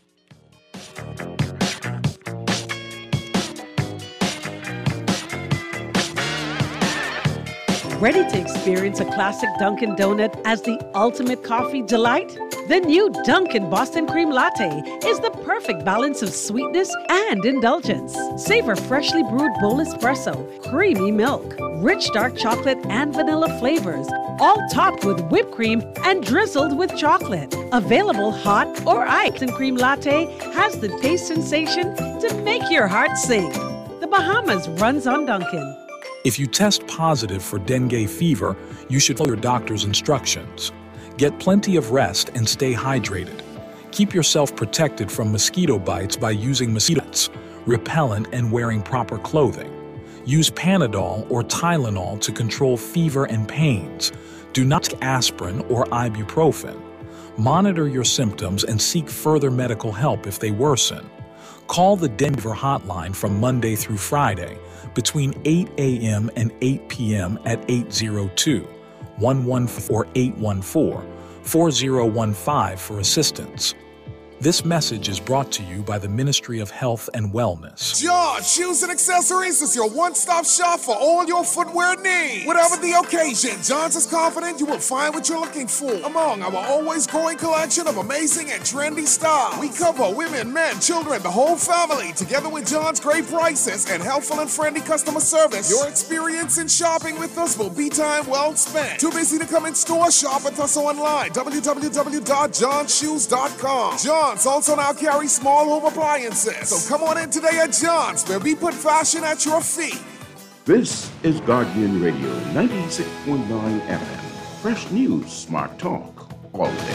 Speaker 7: Ready to experience a classic Dunkin' Donut as the ultimate coffee delight? The new Dunkin' Boston Cream Latte is the perfect balance of sweetness and indulgence. Savor freshly brewed bold espresso, creamy milk, rich dark chocolate and vanilla flavors, all topped with whipped cream and drizzled with chocolate. Available hot or iced and cream latte has the taste sensation to make your heart sing. The Bahamas runs on Dunkin'.
Speaker 19: If you test positive for dengue fever, you should follow your doctor's instructions. Get plenty of rest and stay hydrated. Keep yourself protected from mosquito bites by using mosquito nets, repellent, and wearing proper clothing. Use Panadol or Tylenol to control fever and pains. Do not take aspirin or ibuprofen. Monitor your symptoms and seek further medical help if they worsen. Call the dengue hotline from Monday through Friday between eight a.m. and eight p.m. at eight zero two, one one four, eight one four, four zero one five for assistance. This message is brought to you by the Ministry of Health and Wellness.
Speaker 20: John Shoes and Accessories is your one-stop shop for all your footwear needs. Whatever the occasion, John's is confident you will find what you're looking for among our always growing collection of amazing and trendy styles. We cover women, men, children, the whole family. Together with John's great prices and helpful and friendly customer service, your experience in shopping with us will be time well spent. Too busy to come in store? Shop with us online, w w w dot john shoes dot com. John John's also now carries small home appliances. So come on in today at John's, where we put fashion at your feet.
Speaker 14: This is Guardian Radio, ninety-six point nine F M. Fresh news, smart talk, all day.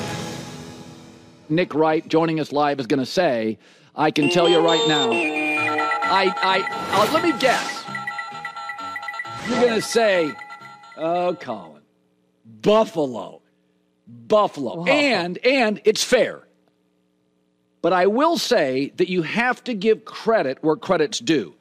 Speaker 21: Nick Wright, joining us live, is going to say, I can tell you right now, I, I, uh, let me guess. You're going to say, oh, Colin, Buffalo, Buffalo. Wow. And, and it's fair. But I will say that you have to give credit where credit's due.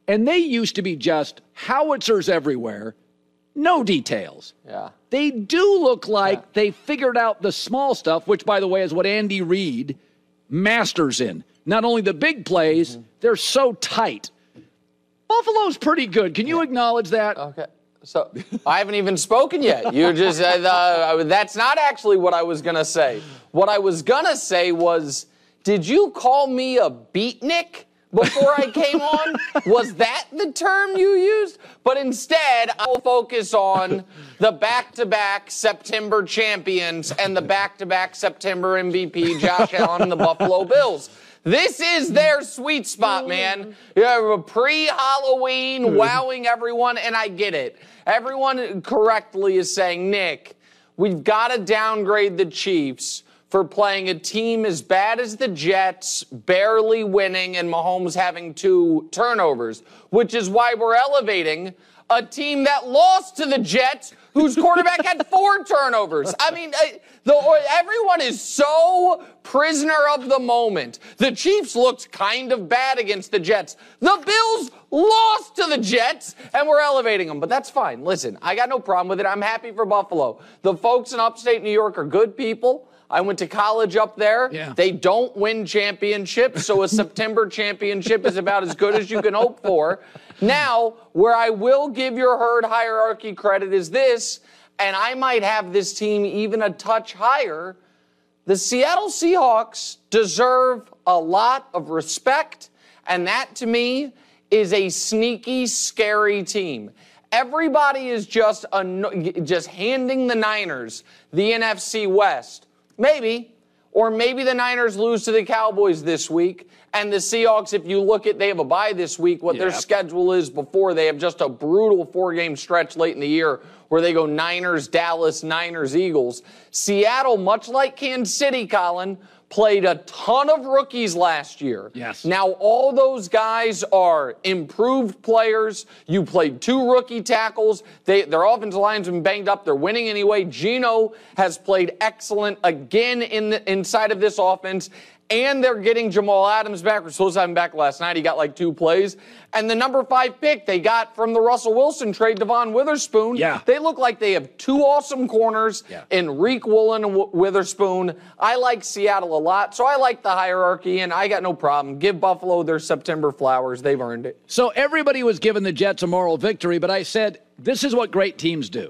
Speaker 21: and they used to be just howitzers everywhere, no details.
Speaker 2: Yeah.
Speaker 21: They do look like yeah. they figured out the small stuff, which, by the way, is what Andy Reid masters in. Not only the big plays, mm-hmm. they're so tight. Buffalo's pretty good. Can you yeah. acknowledge that?
Speaker 2: Okay. So I haven't even spoken yet. You just uh, uh, that's not actually what I was going to say. What I was going to say was, did you call me a beatnik before I came on? Was that the term you used? But instead, I will focus on the back-to-back September champions and the back-to-back September M V P, Josh Allen and the Buffalo Bills. This is their sweet spot, man. Yeah, pre-Halloween, wowing everyone, and I get it. Everyone correctly is saying, Nick, we've got to downgrade the Chiefs for playing a team as bad as the Jets, barely winning, and Mahomes having two turnovers, which is why we're elevating a team that lost to the Jets, whose quarterback had four turnovers. I mean, the, everyone is so prisoner of the moment. The Chiefs looked kind of bad against the Jets. The Bills lost to the Jets, and we're elevating them. But that's fine. Listen, I got no problem with it. I'm happy for Buffalo. The folks in upstate New York are good people. I went to college up there.
Speaker 21: Yeah.
Speaker 2: They don't win championships, so a September championship is about as good as you can hope for. Now, where I will give your herd hierarchy credit is this, and I might have this team even a touch higher. The Seattle Seahawks deserve a lot of respect, and that to me is a sneaky, scary team. Everybody is just, just handing the Niners the N F C West. Maybe. Or maybe the Niners lose to the Cowboys this week, and the Seahawks, if you look at, they have a bye this week, what yep. their schedule is before, they have just a brutal four-game stretch late in the year where they go Niners, Dallas, Niners, Eagles. Seattle, much like Kansas City, Colin, played a ton of rookies last year.
Speaker 21: Yes.
Speaker 2: Now, all those guys are improved players. You played two rookie tackles. They, their offensive line's been banged up. They're winning anyway. Geno has played excellent again in the, inside of this offense. And they're getting Jamal Adams back. We're supposed to have him back last night. He got like two plays. And the number five pick they got from the Russell Wilson trade, Devon Witherspoon.
Speaker 21: Yeah.
Speaker 2: They look like they have two awesome corners
Speaker 21: yeah.
Speaker 2: in Reek Woolen and w- Witherspoon. I like Seattle a lot, so I like the hierarchy, and I got no problem. Give Buffalo their September flowers. They've earned it.
Speaker 21: So everybody was giving the Jets a moral victory, but I said, this is what great teams do.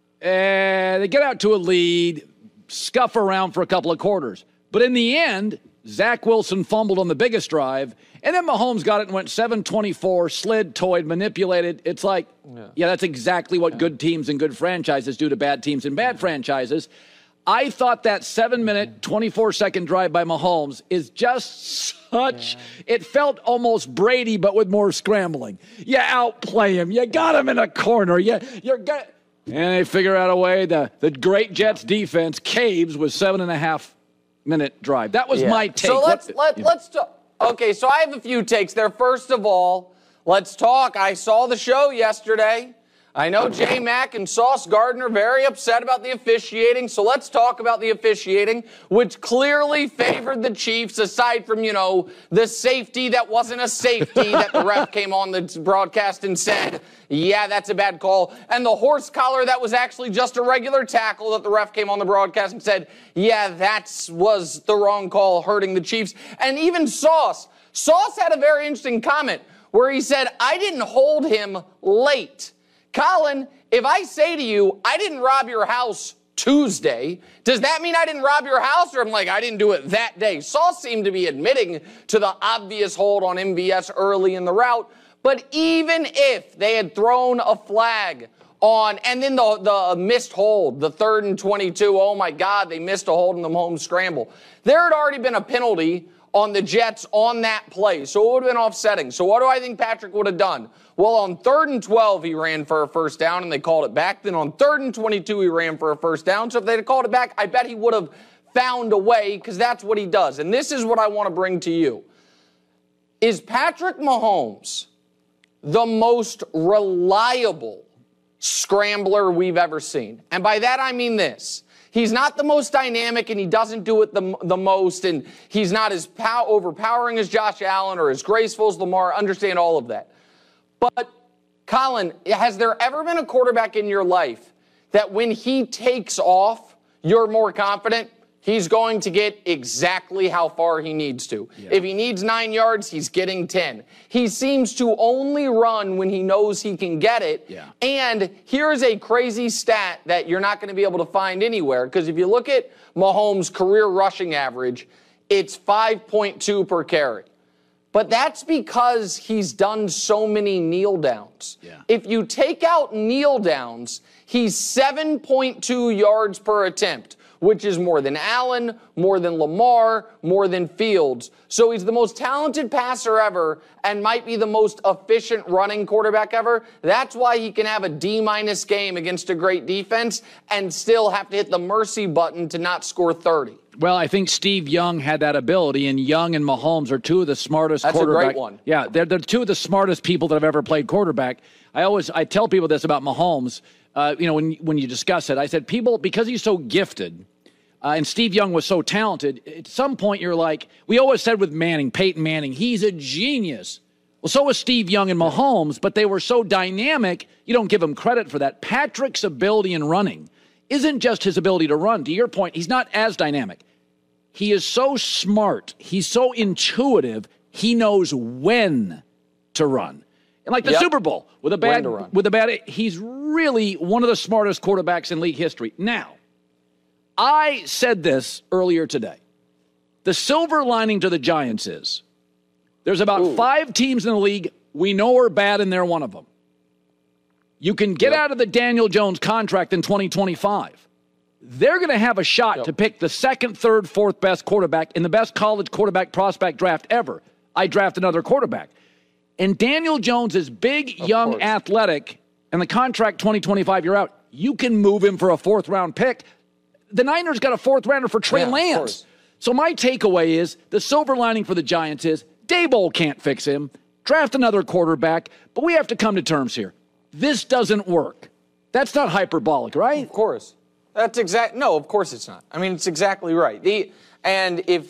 Speaker 21: Uh, they get out to a lead, scuff around for a couple of quarters. But in the end, Zach Wilson fumbled on the biggest drive, and then Mahomes got it and went seven twenty-four, slid, toyed, manipulated. It's like, yeah, yeah that's exactly what yeah. good teams and good franchises do to bad teams and bad franchises. I thought that seven-minute, twenty-four-second drive by Mahomes is just such, yeah. it felt almost Brady, but with more scrambling. You outplay him. You got him in a corner. You, you're got, and they figure out a way. The, the great Jets defense caves with seven and a half minute drive. That was
Speaker 2: yeah.
Speaker 21: my take.
Speaker 2: So let's
Speaker 21: what,
Speaker 2: let,
Speaker 21: yeah.
Speaker 2: let's talk. Okay, so I have a few takes there. First of all, let's talk. I saw the show yesterday. I know J Mac and Sauce Gardner very upset about the officiating, so let's talk about the officiating, which clearly favored the Chiefs, aside from, you know, the safety that wasn't a safety that the ref came on the broadcast and said, yeah, that's a bad call, and the horse collar that was actually just a regular tackle that the ref came on the broadcast and said, yeah, that was the wrong call, hurting the Chiefs. And even Sauce, Sauce had a very interesting comment where he said, I didn't hold him late. Colin, if I say to you, I didn't rob your house Tuesday, does that mean I didn't rob your house? Or I'm like, I didn't do it that day. Sauce seemed to be admitting to the obvious hold on M V S early in the route. But even if they had thrown a flag on, and then the, the missed hold, the third and twenty-two, oh my God, they missed a hold in the home scramble. There had already been a penalty on the Jets on that play, so it would have been offsetting. So what do I think Patrick would have done? Well, on third and twelve, he ran for a first down, and they called it back. Then on third and twenty-two, he ran for a first down. So if they'd have called it back, I bet he would have found a way, because that's what he does. And this is what I want to bring to you. Is Patrick Mahomes the most reliable scrambler we've ever seen? And by that, I mean this. He's not the most dynamic, and he doesn't do it the, the most, and he's not as pow- overpowering as Josh Allen or as graceful as Lamar. Understand all of that. But, Colin, has there ever been a quarterback in your life that when he takes off, you're more confident he's going to get exactly how far he needs to? Yeah. If he needs nine yards, he's getting ten. He seems to only run when he knows he can get it.
Speaker 21: Yeah.
Speaker 2: And here's a crazy stat that you're not going to be able to find anywhere, because if you look at Mahomes' career rushing average, it's five point two per carry. But that's because he's done so many kneel downs.
Speaker 21: Yeah.
Speaker 2: If you take out kneel downs, he's seven point two yards per attempt, which is more than Allen, more than Lamar, more than Fields. So he's the most talented passer ever and might be the most efficient running quarterback ever. That's why he can have a D-minus game against a great defense and still have to hit the mercy button to not score thirty.
Speaker 21: Well, I think Steve Young had that ability, and Young and Mahomes are two of the smartest
Speaker 2: That's
Speaker 21: quarterbacks.
Speaker 2: a great one.
Speaker 21: Yeah, they're, they're two of the smartest people that have ever played quarterback. I always I tell people this about Mahomes. Uh, you know, when when you discuss it, I said people, because he's so gifted, uh, and Steve Young was so talented, at some point you're like, we always said with Manning, Peyton Manning, he's a genius. Well, so was Steve Young and Mahomes, but they were so dynamic, you don't give him credit for that. Patrick's ability in running isn't just his ability to run. To your point, he's not as dynamic. He is so smart. He's so intuitive. He knows when to run. And like the
Speaker 2: Yep.
Speaker 21: Super Bowl with a bad,
Speaker 2: When to run.
Speaker 21: with a bad, he's really one of the smartest quarterbacks in league history. Now, I said this earlier today. The silver lining to the Giants is there's about
Speaker 2: Ooh.
Speaker 21: five teams in the league we know are bad, and they're one of them. You can get
Speaker 2: Yep.
Speaker 21: out of the Daniel Jones contract in twenty twenty-five. They're going to have a shot
Speaker 2: Yep.
Speaker 21: to pick the second, third, fourth best quarterback in the best college quarterback prospect draft ever. I draft another quarterback. And Daniel Jones is big,
Speaker 2: Of
Speaker 21: young,
Speaker 2: course.
Speaker 21: athletic, and the contract twenty twenty-five, you're out. You can move him for a fourth-round pick. The Niners got a fourth-rounder for Trey
Speaker 2: Yeah, of
Speaker 21: Lance.
Speaker 2: course.
Speaker 21: So my takeaway is the silver lining for the Giants is Daboll can't fix him. Draft another quarterback, but we have to come to terms here. This doesn't work. That's not hyperbolic, right?
Speaker 2: Of course. That's exact. No, of course it's not. I mean, it's exactly right. The, and if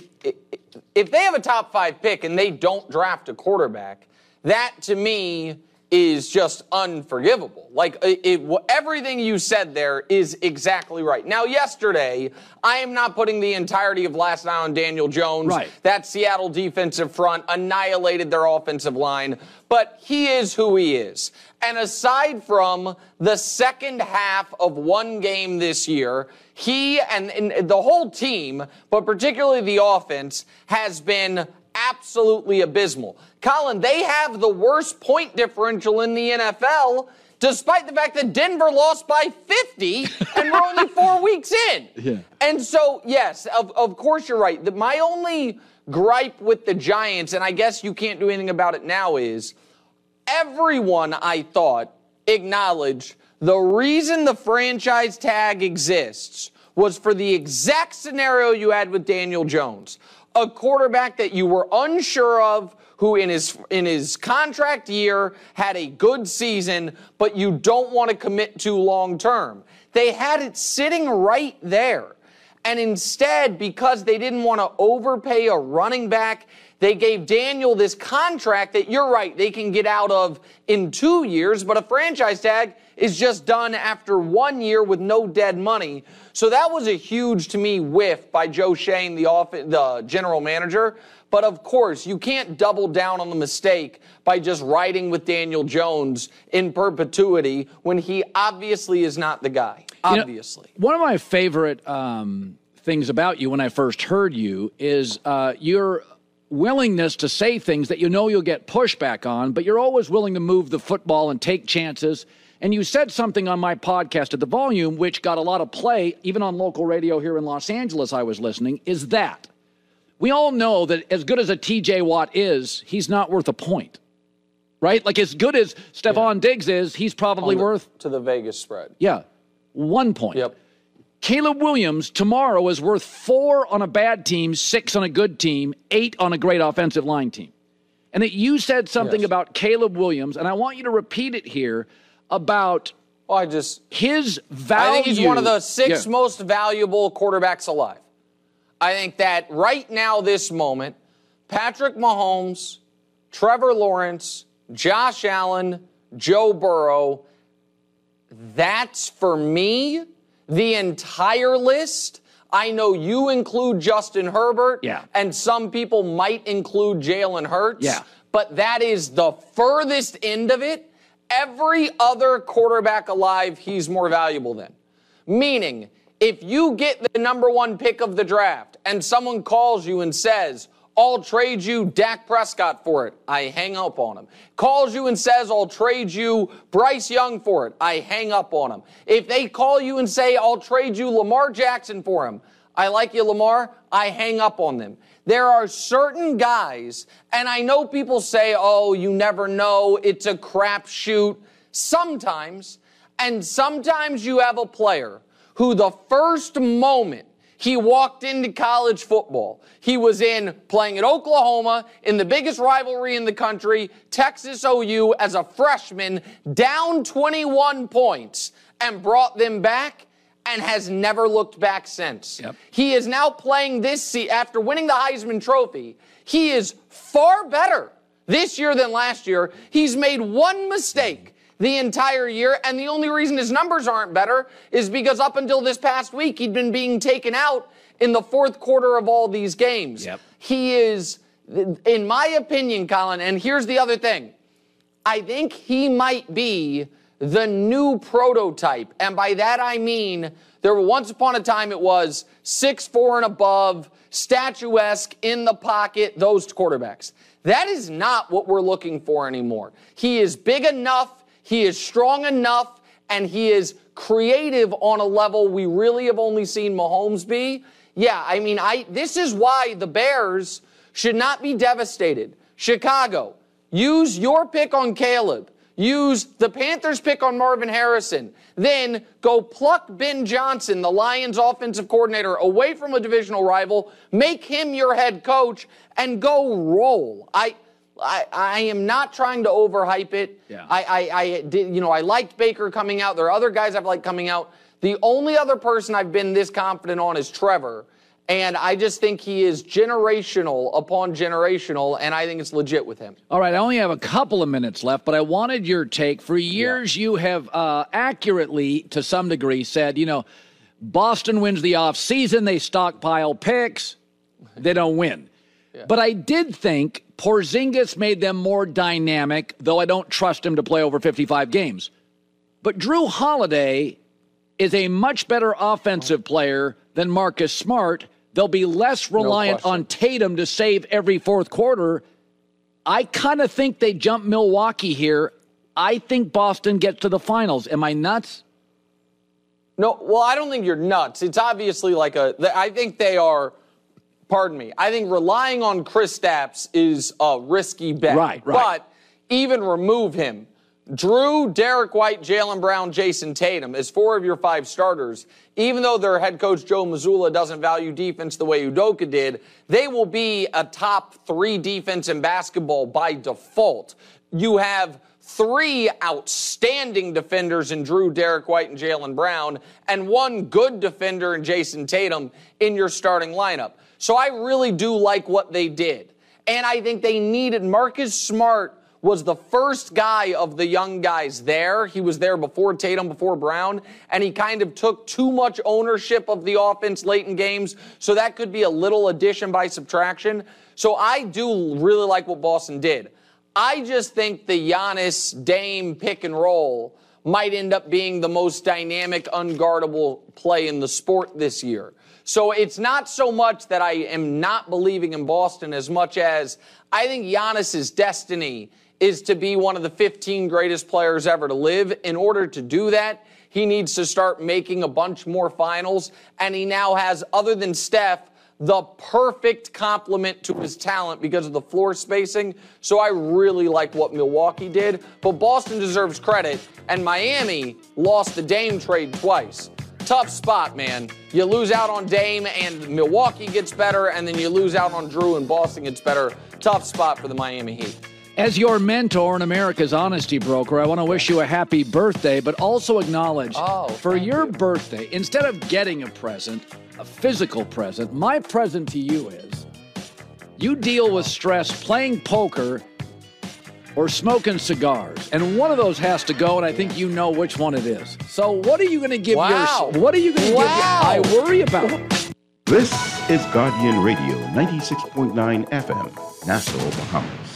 Speaker 2: if they have a top five pick and they don't draft a quarterback, that to me is just unforgivable. Like it, it, everything you said there is exactly right. Now, yesterday, I am not putting the entirety of last night on Daniel Jones.
Speaker 21: Right.
Speaker 2: That Seattle defensive front annihilated their offensive line, but he is who he is. And aside from the second half of one game this year, he and, and the whole team, but particularly the offense, has been absolutely abysmal. Colin, they have the worst point differential in the N F L, despite the fact that Denver lost by fifty and we're only four weeks in.
Speaker 21: Yeah.
Speaker 2: And so, yes, of, of course you're right. The, my only gripe with the Giants, and I guess you can't do anything about it now, is everyone, I thought, acknowledged the reason the franchise tag exists was for the exact scenario you had with Daniel Jones. A quarterback that you were unsure of, who in his in his contract year had a good season, but you don't want to commit to long term. They had it sitting right there. And instead, because they didn't want to overpay a running back, they gave Daniel this contract that, you're right, they can get out of in two years, but a franchise tag is just done after one year with no dead money. So that was a huge, to me, whiff by Joe Schoen, the, off- the general manager. But of course, you can't double down on the mistake by just riding with Daniel Jones in perpetuity when he obviously is not the guy.
Speaker 21: You know,
Speaker 2: Obviously.
Speaker 21: one of my favorite um, things about you when I first heard you is uh, your willingness to say things that you know you'll get pushback on, but you're always willing to move the football and take chances. And you said something on my podcast at The Volume, which got a lot of play, even on local radio here in Los Angeles I was listening, is that we all know that as good as a T J Watt is, he's not worth a point, right? Like as good as Stephon Diggs is, he's probably
Speaker 2: On the-
Speaker 21: worth,
Speaker 2: to the Vegas spread.
Speaker 21: yeah, one point.
Speaker 2: Yep.
Speaker 21: Caleb Williams tomorrow is worth four on a bad team, six on a good team, eight on a great offensive line team. And that you said something
Speaker 2: Yes.
Speaker 21: about Caleb Williams, and I want you to repeat it here about
Speaker 2: Well, I just
Speaker 21: his value.
Speaker 2: I think he's one of the six
Speaker 21: Yeah.
Speaker 2: most valuable quarterbacks alive. I think that right now, this moment, Patrick Mahomes, Trevor Lawrence, Josh Allen, Joe Burrow. That's, for me, the entire list. I know you include Justin Herbert,
Speaker 21: yeah.
Speaker 2: and some people might include Jalen Hurts,
Speaker 21: yeah.
Speaker 2: but that is the furthest end of it. Every other quarterback alive, he's more valuable than. Meaning, if you get the number one pick of the draft and someone calls you and says, I'll trade you Dak Prescott for it, I hang up on him. Calls you and says, I'll trade you Bryce Young for it, I hang up on him. If they call you and say, I'll trade you Lamar Jackson for him, I like you, Lamar, I hang up on them. There are certain guys, and I know people say, oh, you never know, it's a crapshoot. Sometimes, and sometimes you have a player who the first moment he walked into college football, he was in playing at Oklahoma in the biggest rivalry in the country, Texas O U, as a freshman, down twenty-one points, and brought them back and has never looked back since.
Speaker 21: Yep.
Speaker 2: He is now playing this season, after winning the Heisman Trophy, he is far better this year than last year. He's made one mistake the entire year, and the only reason his numbers aren't better is because up until this past week, he'd been being taken out in the fourth quarter of all these games.
Speaker 21: Yep.
Speaker 2: He is, in my opinion, Colin, and here's the other thing, I think he might be the new prototype, and by that I mean there were once upon a time it was six four and above, statuesque, in the pocket, those quarterbacks. That is not what we're looking for anymore. He is big enough, he is strong enough, and he is creative on a level we really have only seen Mahomes be. Yeah, I mean, I this is why the Bears should not be devastated. Chicago, use your pick on Caleb. Use the Panthers' pick on Marvin Harrison. Then go pluck Ben Johnson, the Lions' offensive coordinator, away from a divisional rival. Make him your head coach and go roll. I I, I am not trying to overhype it.
Speaker 21: Yeah.
Speaker 2: I, I, I did, you know, I liked Baker coming out. There are other guys I've liked coming out. The only other person I've been this confident on is Trevor. And I just think he is generational upon generational, and I think it's legit with him.
Speaker 21: All right, I only have a couple of minutes left, but I wanted your take. For years, yeah. you have uh, accurately, to some degree, said, you know, Boston wins the offseason, they stockpile picks, they don't win. Yeah. But I did think Porzingis made them more dynamic, though I don't trust him to play over fifty-five games. But Drew Holiday is a much better offensive player than Marcus Smart. They'll be less reliant
Speaker 2: no
Speaker 21: on Tatum to save every fourth quarter. I kind of think they jump Milwaukee here. I think Boston gets to the finals. Am I nuts?
Speaker 2: No, well, I don't think you're nuts. It's obviously like a, I think they are, pardon me, I think relying on Kristaps is a risky bet.
Speaker 21: Right, right.
Speaker 2: But even remove him. Drew, Derek White, Jaylen Brown, Jason Tatum as four of your five starters. Even though their head coach Joe Mazzulla doesn't value defense the way Udoka did, they will be a top three defense in basketball by default. You have three outstanding defenders in Drew, Derek White, and Jaylen Brown, and one good defender in Jason Tatum in your starting lineup. So I really do like what they did. And I think they needed Marcus Smart was the first guy of the young guys there. He was there before Tatum, before Brown, and he kind of took too much ownership of the offense late in games, so that could be a little addition by subtraction. So I do really like what Boston did. I just think the Giannis Dame pick and roll might end up being the most dynamic, unguardable play in the sport this year. So it's not so much that I am not believing in Boston as much as I think Giannis's destiny is to be one of the fifteen greatest players ever to live. In order to do that, he needs to start making a bunch more finals, and he now has, other than Steph, the perfect complement to his talent because of the floor spacing. So I really like what Milwaukee did, but Boston deserves credit, and Miami lost the Dame trade twice. Tough spot, man. You lose out on Dame and Milwaukee gets better, and then you lose out on Drew and Boston gets better. Tough spot for the Miami Heat.
Speaker 21: As your mentor and America's honesty broker, I want to wish you a happy birthday, but also acknowledge
Speaker 2: oh,
Speaker 21: for your
Speaker 2: you.
Speaker 21: birthday, instead of getting a present, a physical present, my present to you is you deal with stress playing poker or smoking cigars. And one of those has to go, and I think you know which one it is. So what are you going to give
Speaker 2: Wow.
Speaker 21: your... What are you going to
Speaker 2: Wow.
Speaker 21: give your... I worry about it.
Speaker 14: This is Guardian Radio, ninety-six point nine F M, Nassau, Bahamas.